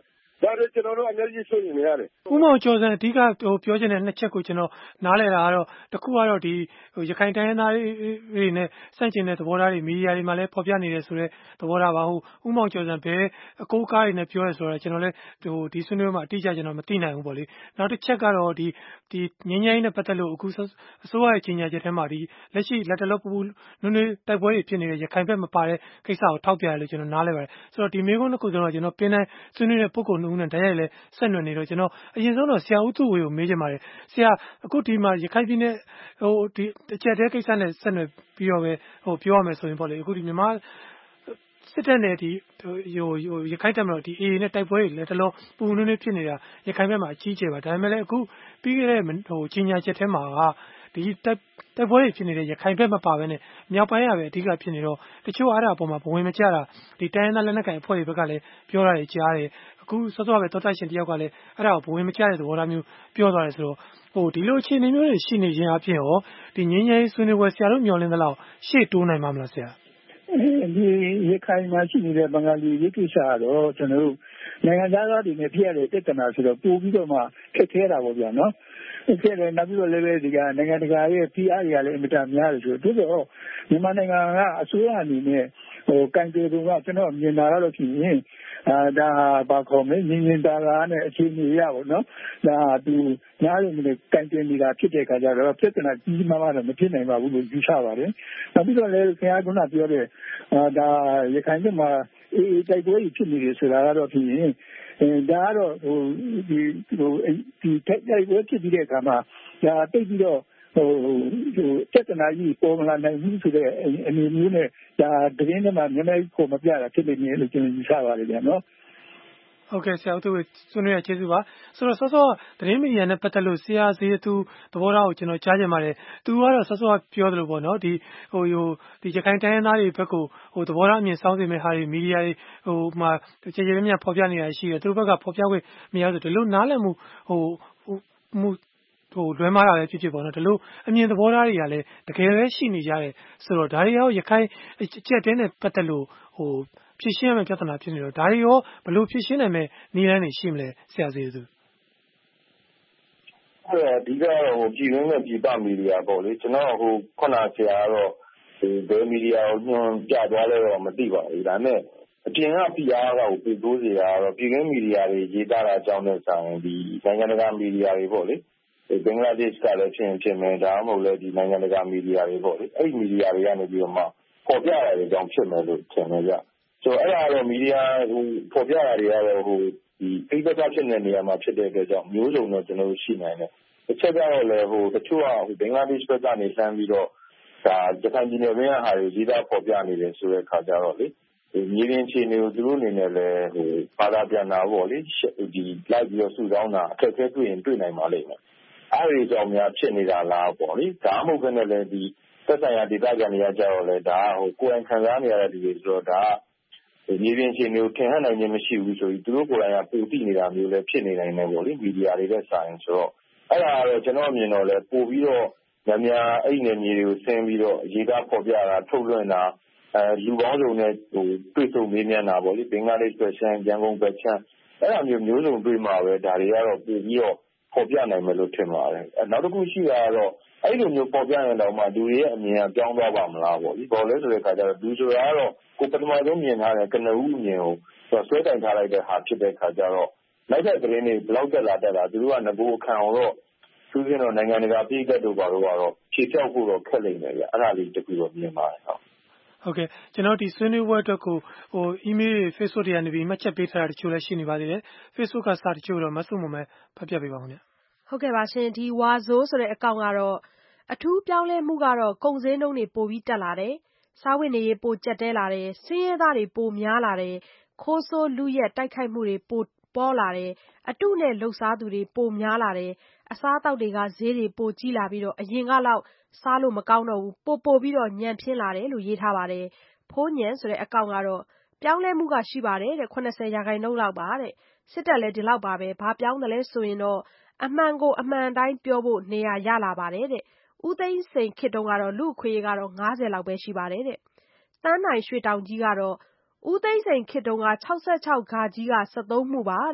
S14: ဒါတွေကျွန်တော်တို့အများကြီးစိုးရင်ရတယ်
S11: ဦးမောင်ကျော်စံအဓိကဟိုပြောချင်တဲ့နှစ်ချက်ကိုကျွန်တော်နားလည်တာကတော့တစ်ခုကတော့ဒီဟိုရခိုင်တိုင်းရင်းသားတွေနဲ့စန့်ကျင်တဲ့သဘောထားတွေမီဒီယာတွေမှာလည်းဖော်ပြနေတယ်ဆိုတဲ့သဘောထားပါဟုတ်ဦးမောင်ကျော်စံဘယ်အကိုးကားတွေနဲ့ပြောရဲဆိုတော့ကျွန်တော်လည်းဟိုဒီဆွေးနွေးမှာအတိအကျကျွန်တော်မသိနိုင်ဘူးပေါ့လေနောက်တစ်ချက်ကတော့ဒီဒီငင်းငင်းနဲ့ပတ်သက်လို့အခုအစိုးရရဲ့ကြီးညာချက်ထဲမှာဒီလက်ရှိလက်တလုံးပူပူနွေးနွေးတိုက်ပွဲတွေဖြစ်နေတဲ့ရခိုင်ဘက်မပါတဲ့ကိစ္စကိုထောက်ပြရလို့ကျွန်တော်နားလည်ပါတယ်ဆိုတော့ဒီမေကုန်းတစ်ခုဆိုတော့ကျွန်တော်ပင်တိုင်းဆွေးနွေးတဲ့ပုံကုနှုံးနဲ့တိုက်ရိုက်လဲဆက်နွယ်နေတော့ကျွန်တော်အရင်ဆုံးတော့ဆရာဦးသူဝေကိုမေးချင်ပါတယ်ဆရာအခုဒီမှာရခိုင်ပြည်နယ်ဟိုဒီအချက်တဲကိစ္စနဲ့ဆက်နွယ်ပြီးတော့ပဲဟိုပြောရမယ်ဆိုရင်ပေါ့လေအခုဒီမြန်မာစစ်တပ်နဲ့ဒီဟိုဟိုရခိုင်တပ်မတော်ဒီ အေ အေ နဲ့တိုက်ပွဲတွေလည်းတလုံးပူနွေးနွေးဖြစ်နေတာရခိုင်ဘက်မှာအကြီးကျယ်ပါဒါပေမဲ့လည်းအခုပြီးခဲ့တဲ့ဟိုကြီးညာချက်ထဲမှာကဒီတိုက်ပွဲတွေဖြစ်နေတဲ့ရခိုင်ဘက်မပါဘဲနဲ့မြောက်ပိုင်းရပဲအဓိကဖြစ်နေတော့တချို့အားအပေါ်မှာဘဝင်မကျတာဒီတိုင်းရင်းသားလက်နက်ကိုင်အဖွဲ့တွေဘက်ကလည်းပြောတာတွေကြားတယ်အခုစောစောပဲတောက်ရှင်တယောက်ကလည်းအဲ့ဒါကိုဘဝင်မကျတဲ့သဘောထားမျိုးပြောသွားတယ်ဆိုတော့ဟိုဒီလိုအခြေအနေမျိုးတွေရှိနေခြင်းအပြင်ရောဒီငင်းငယ်ဆွေးနွေးပွဲဆရာတို့မျှော်လင့်သလောက်ရှေ့တိုးနိုင်မှာမလားဆရာ
S12: ဒီရခိုင်မှာရှိနေတဲ့ဘင်္ဂလီရေးကိစ္စကတော့ကျွန်တော်တို့နိုင်ငံသားတွေနဲ့ပြရတဲ့တက်တနာဆိုတော့ပို့ပြီးတော့မှခက်ခဲတာပေါ့ဗျာနော်အဲ့ဒါလည်းနောက်ပြီးတော့လည်းဒီကနိုင်ငံတကာရဲ့ ပီး အား တွေကလည်းအင်မတန်များတယ်ဆိုတော့ဒီတော့မြန်မာနိုင်ငံကအစိုးရအနေနဲ့ဟိုကံကြုံကကျွန်တော်မြင်လာတော့ဖြစ်ရင်အာဒါဘာခေါ်မလဲညီညီတာတာနဲ့အခြေအနေရပါတော့ဒါသူများလို့လည်းကံကြုံနေတာဖြစ်တဲ့အခါကျတော့ပြဿနာကြီးကြီးမားမားတော့မဖြစ်နိုင်ပါဘူးလို့ယူဆပါတယ်နောက်ပြီးတော့လည်းခင်ဗျားကပြောတဲ့အာဒါရခိုင်ပြည်မှာအေးအေးတိုက်ပွဲကြီးဖြစ်နေတယ်ဆိုတာကတော့ဖြစ်ရင်အဲဒါကတော့ဟိုဒီဟိုဒီတိုက်ပွဲဖြစ်ပြီးတဲ့အခါမှာဒါတိတ်ပြီးတော့ဟိုဟိုစက်တနာကြီးပေါ်မလာနိုင်ဘူးဆိုတဲ့အနေမျိုးနဲ့ဒါသတင်းထဲမှာနည်းနည်းကိုမပြတာဖြစ်နေတယ်လို့ကျွန်တော်ယူဆပါတယ်ဗျာနော်
S11: ဟုတ်ကဲ့ဆရာဦးသူဆွေးနွေးရကျေးဇူးပါဆိုတော့စောစောသတင်းမီဒီယာနဲ့ပတ်သက်လို့ဆရာစီသူသဘောထားကိုကျွန်တော်ကြားချင်ပါတယ်သူကတော့စောစောပြောသလိုပေါ့နော်ဒီဟိုဟိုဒီရခိုင်တိုင်းရင်းသားတွေဘက်ကိုဟိုသဘောထားအမြင်စောင်းစေမဲ့ဟာတွေမီဒီယာတွေဟိုမှာကြေကြေမြတ်ဖော်ပြနေတာရှိတယ်သူတို့ဘက်ကဖော်ပြခွင့်မရဆိုဒီလိုနားလည်မှုဟိုမှုဟိုလွဲမှားတာလည်းဖြစ်ဖြစ်ပေါ့နော်ဒီလိုအမြင်သဘောထားတွေကလည်းတကယ်ပဲရှိနေကြတယ်ဆိုတော့ဒါတွေရောရခိုင်အကျက်တဲနဲ့ပတ်သက်လို့ဟိုဖြည့်ရှင်းရမယ့်ပြဿနာဖြစ်နေတော့ဒါတွေရောဘယ်လိုဖြည့်ရှင်းနိုင်မယ့်နည်းလမ်းတွေရှိမလဲဆရာစီသူ
S13: အဲ့အဓိကတော့ဟိုပြည်တွင်းနဲ့ပြည်ပမီဒီယာပေါ့လေကျွန်တော်ဟိုခုနဆရာကတော့ဒီဘယ်မီဒီယာကိုညွှန်ပြသွားလဲတော့မသိပါဘူးဒါနဲ့အပြင်က ပီ အား ကကိုပို့စရာတော့ပြည်တွင်းမီဒီယာတွေရေးသားတာအကြောင်းနဲ့ဆိုင်ဒီနိုင်ငံတကာမီဒီယာတွေပေါ့လေဒီဘင်္ဂလားဒေ့ရှ်ကလည်းဖြစ်ဖြစ်မယ်ဒါမှမဟုတ်လည်းဒီနိုင်ငံတကာမီဒီယာတွေပေါ့လေအဲ့ဒီမီဒီယာတွေကနေပြီးတော့မှပေါ်ပြရတဲ့အကြောင်းဖြစ်မယ်လို့ထင်တယ်ဗျဆိုတော့အဲ့ဒါတော့မီဒီယာဟိုပေါ်ပြတာတွေကတော့ဟိုဒီအိတ်သက်ဖြစ်နေတဲ့နေရာမှာဖြစ်တဲ့အတွက်ကြောင့်မျိုးစုံတော့ကျွန်တော်တို့ရှိနိုင်တယ်တစ်ချက်ကတော့လည်းဟိုတချို့ကဟိုဘင်္ဂလားဒေ့ရှ်ဘက်ကနေလှမ်းပြီးတော့ဒါရခိုင်ပြည်နယ်ဘက်ကဟာတွေရေးသားပေါ်ပြနေတယ်ဆိုတဲ့အခါကျတော့လေဒီမြေပြင်ခြေနေကိုသူတို့အနေနဲ့လည်းဟိုဘာသာပြန်တာပေါ့လေဒီလိုက်ပြီးတော့စုဆောင်းတာအခက်အခဲတွေ့ရင်တွေ့နိုင်ပါလိမ့်မယ်အဲ့ဒီကြောင့်များဖြစ်နေတာလားပေါ့လေဒါမှမဟုတ်ဘဲနဲ့လည်းဒီသက်ဆိုင်ရာဒေသခံတွေကကြတော့လေဒါဟိုကိုယ်တိုင်ခံစားနေရတဲ့လူတွေဆိုတော့ဒါဒီမြေပြင်ခြေနေကိုထင်ဟနိုင်ခြင်းမရှိဘူးဆိုပြီးသူတို့ကိုယ်တိုင်ကပူတိနေတာမျိုးလည်းဖြစ်နေနိုင်တယ်ပေါ့လေမီဒီယာတွေနဲ့ဆိုင်ဆိုတော့အဲ့ဒါကတော့ကျွန်တော်အမြင်တော့လေပို့ပြီးတော့ညများအဲ့ဒီနယ်မြေတွေကိုဆင်းပြီးတော့ရေးသားဖော်ပြတာထုတ်လွှင့်တာအဲလူပေါင်းစုံနဲ့ဟိုတွေ့ဆုံမေးမြန်းတာပေါ့လေဘင်္ဂလားဒေ့ရှ်ပဲချမ်းရန်ကုန်ပဲချမ်းအဲ့လိုမျိုးမျိုးစုံတွေ့မှာပဲဒါတွေကတော့ပို့ပြီးတော့ဖော်ပြနိုင်မယ်လို့ထင်ပါတယ်အဲနောက်တစ်ခုရှိတာကတော့အဲ့လိုမျိုးပေါ်ပြရင်တော့မှလူတွေရဲ့အမြင်ကပြောင်းသွားပါမလားပေါ့ဒီပေါ်လဲဆိုတဲ့ခါကျတော့လူဆိုတာကတော့ကိုပထမဆုံးမြင်ထားတဲ့ကနဦးမြင်ကိုဆွဲတိုင်ထားလိုက်တဲ့ဟာဖြစ်တဲ့ခါကျတော့လိုက်တဲ့သတင်းတွေဘလောက်တက်လာတက်လာသူတို့ကငကိုခံအောင်တော့သူစင်းတော့နိုင်ငံတကာပြည်သက်တို့ဘာလို့ကတော့ဖြေလျှောက်ဖို့တော့ခက်လိမ့်မယ်ဗျအဲ့ဒါလေးတခုတော့မြင်ပါတယ်ဟုတ်
S11: ဟုတ်ကဲ့ကျွန်တော်ဒီဆွေးနွေးပွဲအတွက်ကိုဟို email တွေ Facebook တွေကနေပြီးမှတ်ချက်ပေးထားတာတချို့လည်းရှိနေပါသေးတယ် Facebook ကစာတချို့တော့မဆုမမဲဖတ်ပြပေးပါဦးခင်ဗျ
S5: ဟုတ်ကဲ့ပါရှင်ဒီဝါဆိုးဆိုတဲ့အကောင့်ကတော့အထူးပြောင်းလဲမှုကတော့ကုန်စည်နှုန်းတွေပိုပြီးတက်လာတယ်စားဝတ်နေရေးပိုကျပ်တဲလာတယ်ဆင်းရဲသားတွေပိုများလာတယ်ခိုးဆိုးလူရက်တိုက်ခိုက်မှုတွေပိုပေါ်လာတယ်အတုနဲ့လှုပ်ရှားသူတွေပိုများလာတယ်အစားအသောက်တွေကဈေးတွေပိုကြီးလာပြီးတော့အရင်ကလောက်စားလို့မကောင်းတော့ဘူးပိုပိုပြီးတော့ညံ့ဖျင်းလာတယ်လို့ရေးထားပါတယ်ဖိုးညံဆိုတဲ့အကောင့်ကတော့ပြောင်းလဲမှုကရှိပါတယ်တဲ့eightyရာခိုင်နှုန်းလောက်ပါတဲ့စစ်တပ်လည်းဒီလောက်ပါပဲဘာပြောင်းတယ်လဲဆိုရင်တော့အမှန်ကိုအမှန်တိုင်းပြောဖို့နေရာရလာပါတယ်တဲ့ဦးသိန်းစိန်ခေတ်တုန်းကတော့လူအခွင့်အရေးကတော့fiftyလောက်ပဲရှိပါတယ်တဲ့တန်းနိုင်ရွှေတောင်ကြီးကတော့ဦးသိန်းစိန်ခေတ်တုန်းကsixty-sixဂါကြီးကseventeenမှုပါတဲ့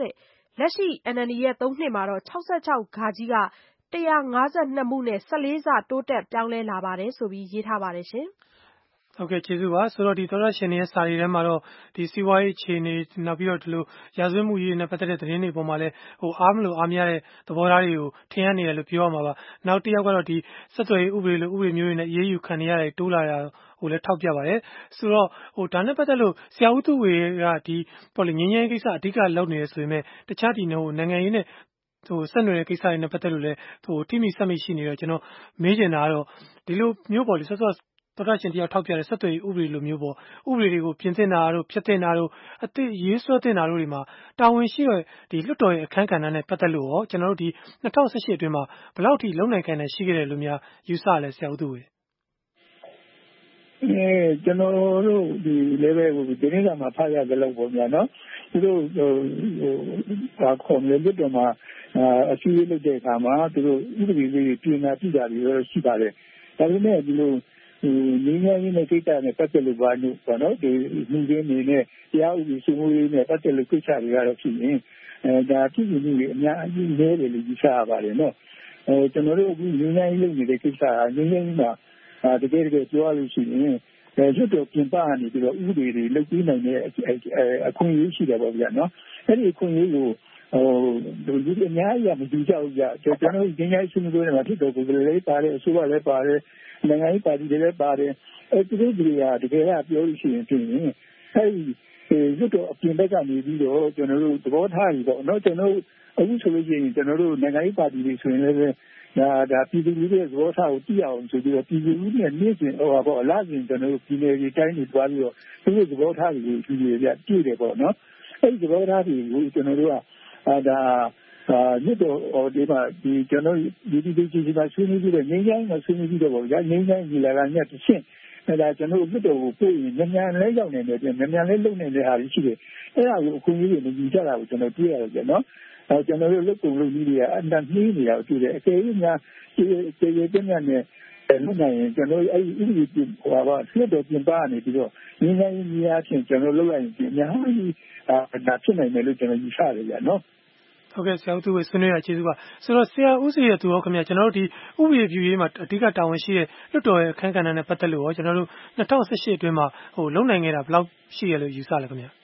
S15: လက်ရှိ အန်အယ်လ်ဒီ ရဲ့ သုံးနှစ်မှာတော့ ၆၆ က က ၁၅၂ မှုနဲ့ ၁၄ ဆ တိုးတက်ပြောင်းလဲလာပါတယ်ဆိုပြီး ရေးထားပါတယ်ရှင်။
S11: ဟုတ်ကဲ့ကျေးဇူးပါဆိုတော့ဒီသောရရှင်ရဲ့စာရီထဲမှာတော့ဒီစီးပွားရေးအခြေအနေနောက်ပြီးတော့ဒီလိုရာဇဝတ်မှုရေးနဲ့ပတ်သက်တဲ့သတင်းတွေပေါ်မှာလည်းဟိုအားမလို့အားမရတဲ့သဘောထားတွေကိုထင်ရနေတယ်လို့ပြောရမှာပါနောက်တစ်ယောက်ကတော့ဒီဆက်သွယ်ရေးဥပဒေလိုဥပဒေမျိုးတွေနဲ့အေးအေးယူခံနေရတဲ့တိုးလာတာဟိုလည်းထောက်ပြပါတယ်ဆိုတော့ဟိုဒါနဲ့ပတ်သက်လို့ဆရာဦးသူဝေကဒီပေါ့လေငင်းငင်းကိစ္စအဓိကလုပ်နေရဆိုပေမဲ့တခြားဒီဟိုနိုင်ငံရေးနဲ့ဟိုဆက်နွယ်တဲ့ကိစ္စတွေနဲ့ပတ်သက်လို့လည်းဟိုတိမိဆက်မိရှိနေတော့ကျွန်တော်မေးချင်တာကတော့ဒီလိုမျိုးပေါ့လေဆော့ဆော့တော်တော်ရှင်တယောက်ထောက်ပြတဲ့ဆက်သွယ်ရေးဥပဒေလိုမျိုးပေါ့ဥပဒေတွေကိုပြင်သင့်တာတို့ဖျက်သင့်တာတို့အသစ်ရေးဆွဲသင့်တာတို့တွေမှာတာဝန်ရှိတဲ့ဒီလွှတ်တော်ရဲ့အခန်းကဏ္ဍနဲ့ပတ်သက်လို့ရောကျွန်တော်တို့ဒီ၂၀၁၈အတွင်းမှာဘယ်လောက်ထိလုံနိုင်ခံနိုင်ရှိခဲ့တယ်လို့များယူဆလဲဆရာဦးသူဝေ
S12: အဲကျွန်တော်တို့ဒီ level ကိုဒီနေ့ကမှဖတ်ရကြလို့ပေါ့များနော်သူတို့ဟိုဟာခေါ်လို့တော့မှအစည်းအဝေးလုပ်တဲ့အခါမှာသူတို့ဥပဒေတွေပြင်လာပြတာတွေရှိပါတယ်ဒါပေမဲ့ဒီလိုဒီငင်းငင်းလေးနဲ့ကိစ္စနဲ့ပတ်သက်လို့ပါလို့ပေါ့နော်ဒီလူတွေနေနဲ့တရားဥပဒေစိုးမိုးရေးနဲ့ပတ်သက်လို့ကိစ္စတွေကတော့ဖြစ်ရင်အဲဒါပြည်သူတွေအများအကြီးလဲတယ်လို့ယူဆရပါတယ်နော်အဲကျွန်တော်တို့အခုငင်းငင်းလေးလုပ်နေတဲ့ကိစ္စဟာငင်းငင်းလေးမှာတကယ်တကယ်ပြောရလို့ရှိရင်အဲကျွတ်တော်ပြင်ပကနေပြီးတော့ဥပဒေတွေလုပ်ပြီးနိုင်တဲ့အခွင့်အရေးရှိတယ်ပေါ့ဗျာနော်အဲ့ဒီအခွင့်အရေးကိုဟိုဒီအများကြီးမကြည့်ကြဘူးကြာကျွန်တော်တို့ငင်းငင်းဆွေးနွေးနေမှာဖြစ်တော့ကိုယ်လည်းပါတယ်အစိုးရလည်းပါတယ်နိုင်ငံရေးပါတီတွေလည်းပါတယ်အဲဒီလိုတွေကတကယ်ကပြောလို့ရှိရင်ပြင်အဲဒီကျွတ်တော်အပြင်ဘက်ကနေပြီးတော့ကျွန်တော်တို့သဘောထားပြီးတော့နော်ကျွန်တော်တို့အခုဆိုလို့ရှိရင်ကျွန်တော်တို့နိုင်ငံရေးပါတီတွေဆိုရင်လည်းဒါဒါပြည်သူလူထုရဲ့သဘောထားကိုသိအောင်ဆိုပြီးတော့ပြည်သူလူထုရဲ့နေ့စဉ်ဟိုပါပေါ့အလားစဉ်ကျွန်တော်တို့ပြည်နယ်ကြီးတိုင်းတွေတွားပြီးတော့သူတို့သဘောထားတွေကိုကြည့်ရပြကြည့်တယ်ပေါ့နော်အဲဒီသဘောထားတွေကိုကျွန်တော်တို့ကအာဒါအာဒီတော့ဒီမှာဒီကျွန်တော်ဒီဒီဒီဒီမှာဆွေးနွေးပြီးတော့ငင်းငင်းမှာဆွေးနွေးပြီးတော့ပေါ့ငင်းငင်းကြီးလာကညတစ်ရှင်းအဲဒါကျွန်တော်တို့တော့ပို့ရင်ညံ့ညံ့လဲရောက်နေတယ်ညံ့ညံ့လဲလုံနေတဲ့ဟာရှိတယ်အဲဒါကိုအခုကြီးတွေမကြည့်ကြတာကိုကျွန်တော်တွေ့ရတယ်နော်အဲကျွန်တော်တို့လုတ်ကုန်လုတ်ကြီးတွေကအတန်နှီးနေတာတွေ့တယ်အကယ်၍များဒီဒီပြင်းပြင်းနဲ့လူနိုင်ရင်ကျွန်တော်အဲ့ဒီဥပဒေဟိုပါဆွတ်တော်ပြင်ပနေပြီးတော့ငင်းငင်းကြီးအားဖြင့်ကျွန်တော်လုတ်လိုက်ရင်အများကြီးဒါဖြစ်နိုင်တယ်လို့ကျွန်တော်ယူဆရတယ်ကြာနော်
S11: ဟုတ်ကဲ့ဆရာဦးသူဝေဆွေးနွေးရကျေးဇူးပါဆိုတော့ဆရာဦးစီရဲ့သူရောခင်ဗျာကျွန်တော်တို့ဒီဥပဒေပြုရေးမှာအဓိကတာဝန်ရှိတဲ့လွှတ်တော်ရဲ့အခန်းကဏ္ဍနဲ့ပတ်သက်လို့ရောကျွန်တော်တို့၂၀၁၈အတွင်းမှာဟိုလုံနိုင်ခဲ့တာဘယ်လောက်ရှိရလို့ယူဆလဲခင်ဗျာ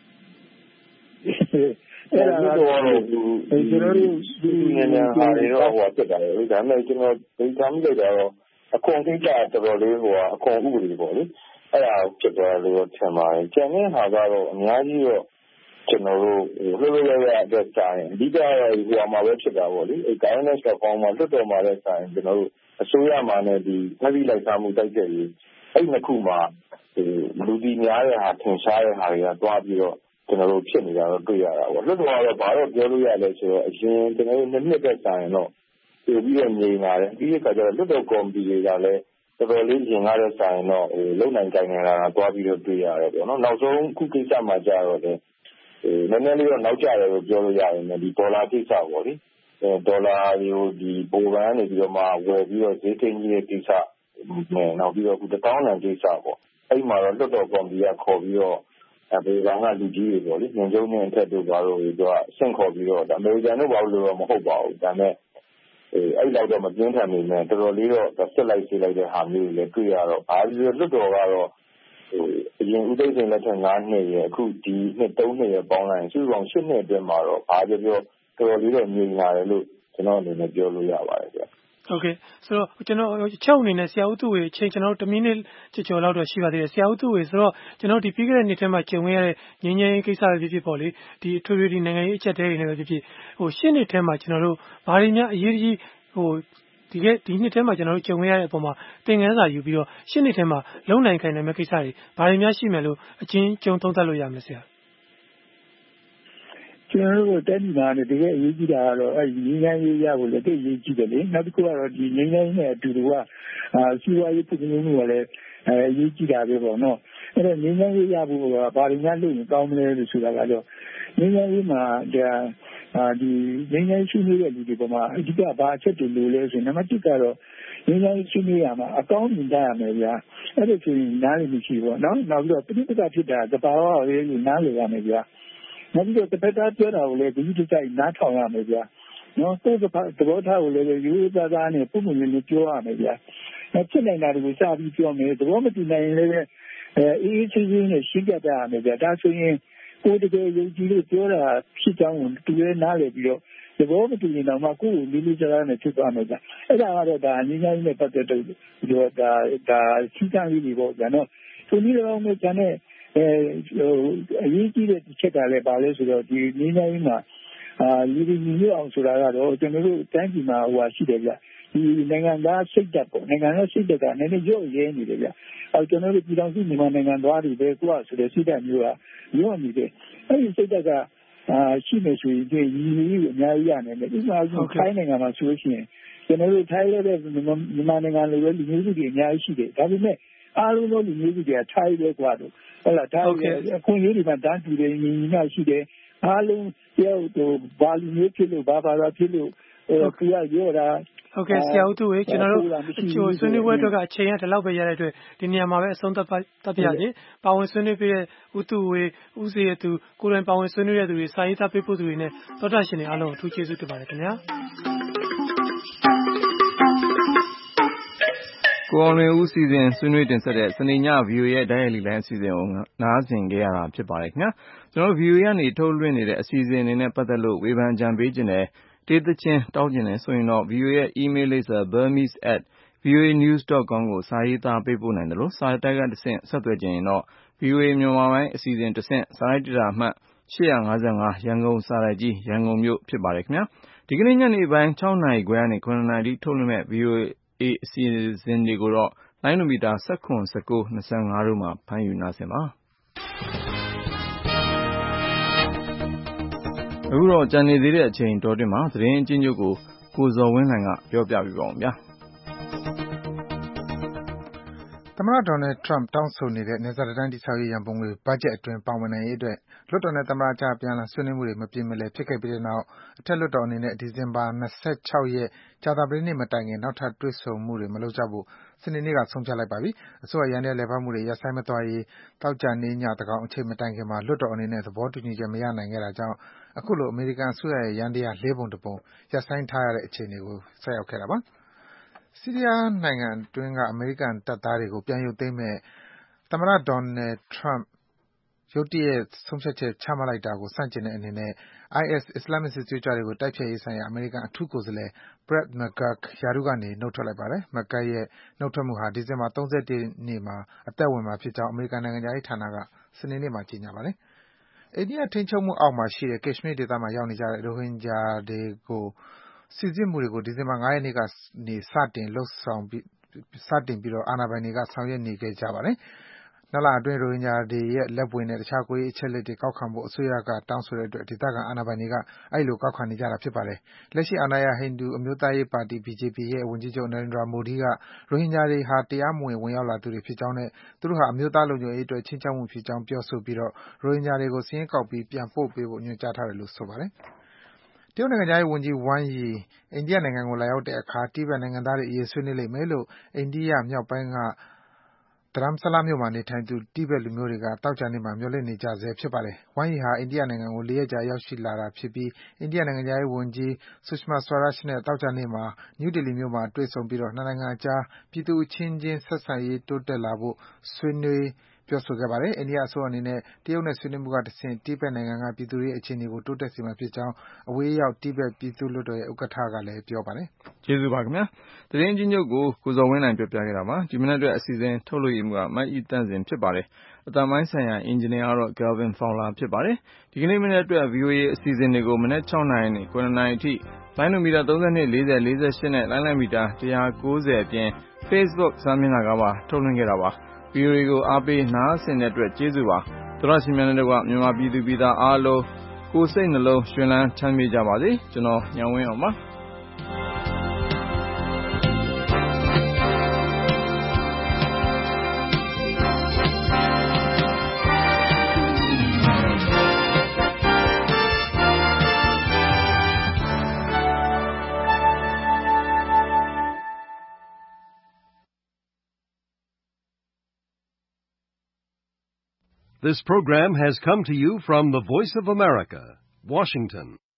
S13: အဲ့ဒါကတော့ကျွန်တော်တို့ဒီနေနေဟာတွေတော့ဟိုဖြစ်တာလေဒါပေမဲ့ကျွန်တော်ဒီကမ်းလိုက်တာတော့အခွန်ကိစ္စတော်တော်လေးဟိုအခွန်ဥပဒေပေါ့လေအဲ့ဒါဖြစ်သွားလို့ထင်ပါတယ်ကျန်တဲ့ဟာကတော့အများကြီးတော့ကျွန်တော်တို့ဟိုလှုပ်လှုပ်ရရအတွက်ဆိုင်အဓိကတော့ဟိုမှာပဲဖြစ်တာပေါ့လေအဲ guidance ကပေါင်းမှာလွတ်တော်မှာလည်းဆိုင်ကျွန်တော်တို့အစိုးရမှာလည်းဒီဖက်ပြီးလိုက်စားမှုတိုက်တဲ့ရေးအဲ့နှစ်ခုမှာဒီလူဒီများတဲ့ဟာထင်ရှားတဲ့ဟာတွေကတွားပြီးတော့ကျွန်တော်တို့ဖြစ်နေတာတော့တွေ့ရတာပေါ့လွတ်တော်ကတော့ဘာလို့ပြောလို့ရလဲဆိုတော့အရင်ကျွန်တော်တို့နှစ်နှစ်သက်ဆိုင်တော့ပြပြီးတော့ငြိမ်လာတယ်ပြီးတဲ့အခါကျတော့လွတ်တော်ကော်မတီတွေကလည်းတော်တော်လေးရင်ကားတဲ့ဆိုင်တော့ဟိုလုံနိုင်ကြိုင်နေတာတွားပြီးတော့တွေ့ရတယ်ပေါ့နော်နောက်ဆုံးခုကိစ္စမှာကြာတော့တယ်နည်းနည်းလေးတော့နောက်ကျတယ်လို့ပြောလို့ရရင်ဒီဒေါ်လာကိစ္စပေါ့လေအဲဒေါ်လာကိုဒီပုံပန်းနေပြီးတော့မှဝယ်ပြီးတော့ဈေးထိန်းကြီးတဲ့ကိစ္စနဲ့နောက်ပြီးတော့ခုတစ်တောင်းတန်ကိစ္စပေါ့အဲ့မှာတော့လွတ်တော်ကော်မတီကခေါ်ပြီးတော့အဲဒီကငါလူကြီးတွေပေါ့လေညွန်ကျုံနဲ့အထက်တို့ဘာလို့သူကဆင့်ခေါ်ပြီးတော့ဒါအမေရိကန်တို့ဘာလို့လို့တော့မဟုတ်ပါဘူးဒါနဲ့အဲအဲ့လောက်တော့မပြင်းထန်နေနဲ့တော်တော်လေးတော့ဆက်လိုက်ဆေးလိုက်တဲ့ဟာမျိုးတွေလည်းတွေ့ရတော့ဘာလို့လွတ်တော်ကတော့ဟိုအရင်ဥဒိတ်စဉ်လက်ထက်၅နှစ်ရအခုဒီနှစ်၃နှစ်ရပေါင်းလိုက်စုစုပေါင်း၈နှစ်အတွင်းမှာတော့ဘာပြောပြောတော်တော်လေးတော့ငြိမ်လာတယ်လို့ကျွန်တော်အနေနဲ့ပြောလို့ရပါတယ်ဗျ
S11: ဟုတ်ကဲ့ဆိုတော့ကျွန်တော်ချုပ်အနေနဲ့ဆရာဦးသူဝေအချိန်ကျွန်တော်တို့တစ်မိနစ်ကျော်လောက်တော့ရှိပါသေးတယ်ဆရာဦးသူဝေဆိုတော့ကျွန်တော်ဒီပြီးခဲ့တဲ့နှစ်ထဲမှာကြုံခဲ့ရတဲ့ငင်းငင်းကိစ္စတွေဖြစ်ဖြစ်ပေါ့လေဒီအထွေထွေဒီနိုင်ငံရေးအချက်တဲတွေနဲ့ပဲဖြစ်ဖြစ်ဟိုရှင်းနှစ်ထဲမှာကျွန်တော်တို့ဘာတွေများအရေးကြီးဟိုဒီကဒီနှစ်ထဲမှာကျွန်တော်တို့ကြုံခဲ့ရတဲ့အပေါ်မှာသင်ခန်းစာယူပြီးတော့ရှင်းနှစ်ထဲမှာလုံနိုင်ခိုင်နိုင်မဲ့ကိစ္စတွေဘာတွေများရှိမယ်လို့အချင်းကြုံသုံးသပ်လို့ရမလဲဆရာ
S12: ကျွန်တော်တို့တက်ဒီမှာတကယ်အရေးကြီးတာကတော့အဲဒီငင်းငင်းရေးရဖို့လည်းတိတ်အရေးကြီးတယ်လေနောက်တစ်ခုကတော့ဒီငင်းငင်းနဲ့အတူတူကအာစီးပွားရေးပြည်သူမှုကလည်းအဲအရေးကြီးတာပဲပေါ့နော်အဲ့တော့ငင်းငင်းရေးရဖို့ကဘာတွေများလုပ်ရင်ကောင်းမလဲလို့ဆိုတာကတော့ငင်းငင်းရေးမှာဒါအာဒီငင်းငင်းရှိနေတဲ့လူတွေပေါ်မှာအဓိကဘာအချက်တွေလိုလဲဆိုရင်နံပါတ်တစ်ကတော့ငင်းငင်းရှိနေရမှာအကောင်းမြင်ကြရမယ်ဗျာအဲ့ဒါဆိုရင်နားလည်မရှိဘူးပေါ့နော်နောက်ပြီးတော့ပြိတ္တကဖြစ်တာသဘာဝရေးလို့နားလည်ရမယ်ဗျာနောက်ပြီးတော့တစ်ဖက်သားပြောတာကိုလည်းဒီလိုကြိုက်နားထောင်ရမယ်ဗျာနော်ကိုယ်ကသဘောထားကိုလည်းရိုးရိုးသားသားနဲ့ပုံမှန်လေးပြောရမယ်ဗျာအဲဖြစ်နေတာတွေကိုစပြီးပြောမယ်သဘောမတူနိုင်ရင်လည်းအဲအေးအေးချင်းချင်းနဲ့ရှင်းပြကြရမယ်ဗျာဒါဆိုရင်ကိုယ်တကယ်ယုံကြည်လို့ပြောတာဖြစ်ကြောင်းကိုတူရဲနားလည်ပြီးတော့သဘောမတူရင်တော့မှကိုယ်ကိုလေးလေးစားစားနဲ့ဖြစ်သွားမယ်ဗျာအဲ့ဒါကတော့ဒါအငြင်းကြီးနဲ့ပတ်သက်တဲ့ဒီတော့ဒါဒါစီကံလေးတွေပေါ့ဗျာနော်ဒီနည်းတော့မျိုးကျန်တဲ့အဲဟိုအရေးကြီးတဲ့ချက်ကလည်းပါလဲဆိုတော့ဒီငြင်းကြီးမှာအာလူတွေညှိအောင်ဆိုတာကတော့ကျွန်တော်တို့တိုင်းပြည်မှာဟိုရှိတယ်ဗျဒီနိုင်ငံသားစိတ်ဓာတ်ပေါ့နိုင်ငံသားစိတ်ဓာတ်ကနည်းနည်းရော့ရဲနေတယ်ဗျအဲကျွန်တော်တို့ပြည်တော်စုမြန်မာနိုင်ငံသားတွေပဲကိုယ်ဆိုတဲ့စိတ်ဓာတ်မျိုးကရော့နေတယ်အဲဒီစိတ်ဓာတ်ကအာရှိနေဆိုရင်ဒီညီကြီးကိုအများကြီးရနိုင်တယ်ဥပမာထိုင်းနိုင်ငံမှာဆိုလို့ရှိရင်ကျွန်တော်တို့ထိုင်းလည်းမြန်မာနိုင်ငံလိုပဲလူမျိုးစုတွေအများကြီးရှိတယ်ဒါပေမဲ့အားလုံးသောလူမျိုးစုတွေကထိုင်းပဲကွာတော့ဟုတ်လားဒါအခွင့်အရေးတွေမှာတန်းတူတယ်ညီညီမျှရှိတယ်အားလုံးပြောတော့ဘာလူမျိုးဖြစ်လို့ဘာဘာသာဖြစ်လို့ဟိုကရော့တာ
S11: ဟုတ်ကဲ့ဆရာဦးသူဝေကျွန်တော်တို့ချိုဆွေးနွေးပွဲအတွက်ကအချိန်ရတဲ့လောက်ပဲရတဲ့အတွက်ဒီနေရာမှာပဲအဆုံးသတ်ပါတတ်ပြရစီပါဝင်ဆွေးနွေးပေးတဲ့ဦးသူဝေဦးစေရသူကိုယ်တိုင်ပါဝင်ဆွေးနွေးတဲ့သူတွေစာရေးသားပေးပို့သူတွေနဲ့သောတာရှင်တွေအားလုံးအထူးကျေးဇူးတင်ပါတယ်ခင်ဗျာ
S2: ကိုအောင်လွင်ဦးစီစဉ်ဆွေးနွေးတင်ဆက်တဲ့စနေည ဗီအိုအေ ရဲ့တိုက်ရိုက်လီလိုင်းအစီအစဉ်ကိုနားဆင်ကြရတာဖြစ်ပါတယ်ခင်ဗျာကျွန်တော် ဗီအိုအေ ကနေထုတ်လွှင့်နေတဲ့အစီအစဉ်တွေနဲ့ပတ်သက်လို့ဝေဖန်ကြံပေးခြင်းနဲ့တေးသချင်းတောင်းခြင်းနဲ့ဆိုရင်တော့ ဗီအိုအေ ရဲ့ email လိပ်စာ burmese at voanews dot com ကိုစာရေးသားပေးပို့နိုင်တယ်လို့စာတိုက်ကတဆင့်ဆက်သွယ်ခြင်းရင်တော့ ဗီအိုအေ မြန်မာပိုင်းအစီအစဉ်တဆင့်စာရိုက်တာမှတ်၈၅၅ရန်ကုန်စာရိုက်ကြီးရန်ကုန်မြို့ဖြစ်ပါတယ်ခင်ဗျာဒီကနေ့ညနေပိုင်း၆နာရီခွဲကနေ၇နာရီထုတ်လွှင့်မဲ့ ဗီအိုအေ အစီအစဉ်တွေကိုတော့လိုင်းနိုမီတာ၁၇ ၁၉ ၂၅တို့မှာဖမ်းယူနားဆင်ပါအခုတော့ကြံနေသေးတဲ့အချိန်တော်တွင်မှာသတင်းအချင်းချုပ်ကိုကိုဇော်ဝင်းလှိုင်ကပြောပြပေးပါဦးဗျာ
S3: သမ္မတဒေါ်နယ်ထရမ့်တောင်းဆိုနေတဲ့နယ်စပ်တိုင်းတိဆောက်ရေးရန်ပုံငွေဘတ်ဂျက်အတွင်းပါဝင်နိုင်ရေးအတွက်လွှတ်တော်နဲ့သမ္မတကြားပြန်လည်ဆွေးနွေးမှုတွေမပြေမလည်ဖြစ်ခဲ့ပြီးတဲ့နောက်အထက်လွှတ်တော်အနေနဲ့ဒီဇင်ဘာ၂၆ရက်ကြာသပတေးနေ့မတိုင်ခင်နောက်ထပ်တွေ့ဆုံမှုတွေမလုပ်ကြဖို့စနေနေ့ကဆုံးဖြတ်လိုက်ပါပြီ။အစိုးရယန္တရားလည်ပတ်မှုတွေရပ်ဆိုင်းမသွားရေးသောကြာနေ့ညသန်းခေါင်အချိန်မတိုင်ခင်မှာလွှတ်တော်အနေနဲ့သဘောတူညီချက်မရနိုင်ခဲ့တာကြောင့်အခုလိုအမေရိကန်အစိုးရရဲ့ယန္တရားလေးပုံတစ်ပုံရပ်ဆိုင်းထားရတဲ့အခြေအနေကိုဆိုက်ရောက်ခဲ့တာပါ။ဆီးရီးယားနိုင်ငံအတွင်းကအမေရိကန်တပ်သားတွေကိုပြန်ရုပ်သိမ်းမယ့်သမ္မတဒေါ်နယ်ထရမ့်ရုတ်တရက်ဆုံးဖြတ်ချက်ချမှတ်လိုက်တာကိုဆန့်ကျင်တဲ့အနေနဲ့ အိုင်အက်စ် အစ္စလာမ်မစ်စစ်သွေးကြွတွေကိုတိုက်ဖျက်ရေးဆိုင်ရာအမေရိကန်အထူးကိုယ်စားလှယ် Brett McGurk ရာထူးကနေနုတ်ထွက်လိုက်ပါတယ်။ McGurk ရဲ့နုတ်ထွက်မှုဟာဒီဇင်ဘာ၃၁ရက်နေ့မှာအသက်ဝင်မှာဖြစ်ကြောင်းအမေရိကန်နိုင်ငံခြားရေးဌာနကစနေနေ့မှာကြေညာပါတယ်။အိန္ဒိယထိန်းချုပ်မှုအောက်မှာရှိတဲ့ Kashmir ဒေသမှာရောက်နေကြတဲ့ရိုဟင်ဂျာတွေကိုစိစစ်မှုတွေကိုဒီဇင်ဘာ၅ရက်နေ့ကနေစတင်လုပ်ဆောင်ပြီးစတင်ပြီးအာဏာပိုင်တွေကဆောင်ရွက်နေခဲ့ကြပါတယ်။နှစ်လအတွင်းရိုဟင်ဂျာတွေရဲ့လက်ဗွေနဲ့တခြားကိုယ်ရေးအချက်အလက်တွေကောက်ခံဖို့အစိုးရကတောင်းဆိုတဲ့အတွက်ဒေသခံအာဏာပိုင်တွေကအဲဒီလိုကောက်ခံနေကြတာဖြစ်ပါတယ်။လက်ရှိအာဏာရဟိန္ဒူအမျိုးသားရေးပါတီ B J P ရဲ့ဝန်ကြီးချုပ် Narendra Modi ကရိုဟင်ဂျာတွေဟာတရားမဝင်ဝင်ရောက်လာသူတွေဖြစ်ကြောင်းနဲ့သူတို့ဟာအမျိုးသားလုံခြုံရေးအတွက်ခြိမ်းခြောက်မှုဖြစ်ကြောင်းပြောဆိုပြီးရိုဟင်ဂျာတွေကိုစာရင်းကောက်ပြီးပြန်ပို့ပေးဖို့ညွှန်ကြားထားတယ်လို့ဆိုပါတယ်။တရုတ်နိုင်ငံခြားရေးဝန်ကြီး Wang Yi အိန္ဒိယနိုင်ငံကိုလာရောက်တဲ့အခါတိဘက်နိုင်ငံသားတွေအရေးဆွေးနွေးလိမ့်မယ်လို့အိန္ဒိယမြောက်ပိုင်းကDharamsala မြို့မှာနေထိုင်သူတိဘက်လူမျိုးတွေကသောကြာနေ့မှာမျှော်လင့်နေကြဆဲဖြစ်ပါတယ်။ Wang Yi ဟာအိန္ဒိယနိုင်ငံကိုလေးရက်ကြာရောက်ရှိလာတာဖြစ်ပြီးအိန္ဒိယနိုင်ငံခြားရေးဝန်ကြီး Sushma Swaraj နဲ့သောကြာနေ့မှာနယူးဒေလီမြို့မှာတွေ့ဆုံပြီးနှစ်နိုင်ငံအကြားပြည်သူအချင်းချင်းဆက်ဆံရေးတိုးတက်လာဖို့ဆွေးနွေးပြောဆိုခဲ့ပါတယ်။ အိန္ဒိယအစိုးရအနေနဲ့တရုတ်နဲ့ဆွေးနွေးမှုကတဆင့်တိဘက်နိုင်ငံကပြည်သူတွေရဲ့အခြေအနေကိုတိုးတက်စေမှာဖြစ်ကြောင်းအဝေးရောက်တိဘက်ပြည်သူ့လွှတ်တော်ရဲ့ဥက္ကဋ္ဌကလည်းပြောပါတယ်
S2: ။ကျေးဇူးပါခင်ဗျာ။သတင်းချင်းချုပ်ကိုကိုဇော်ဝင်းနိုင်ပြောပြခဲ့တာပါ။ဒီမနက်အတွက်အစီအစဉ်ထုတ်လွှင့်မှုကမတ်ဤတန့်စင်ဖြစ်ပါတယ်။အတမိုင်းဆိုင်ရာအင်ဂျင်နီယာကတော့ Galvin Fowler ဖြစ်ပါတယ်။ဒီကနေ့မနက်အတွက် ဗွီအိုအေအစီအစဉ်တွေကိုမနက်၆နာရီနဲ့၇နာရီအထိလိုင်းနိုမီတာ၃၂ ၄၀ ၄၈နဲ့လိုင်းလံမီတာ၁၉၀အပြင် Facebook စာမျက်နှာကပါထုတ်လွှင့်ခဲ့တာပါ။ ဗွီအိုအေကိုအားပေးနားဆင်တဲ့အတွက်ကျေးဇူးပါ။သောရရှိမြတ်တဲ့ကွမြန်မာပြည်သူပြည်သားအားလုံးကိုယ်စိတ်နှလုံးရွှင်လန်းချမ်းမြေ့ကြပါစေ။ကျွန်တော်ညောင်ဝင်းအောင်ပါ။
S16: This program has come to you from the Voice of America, Washington.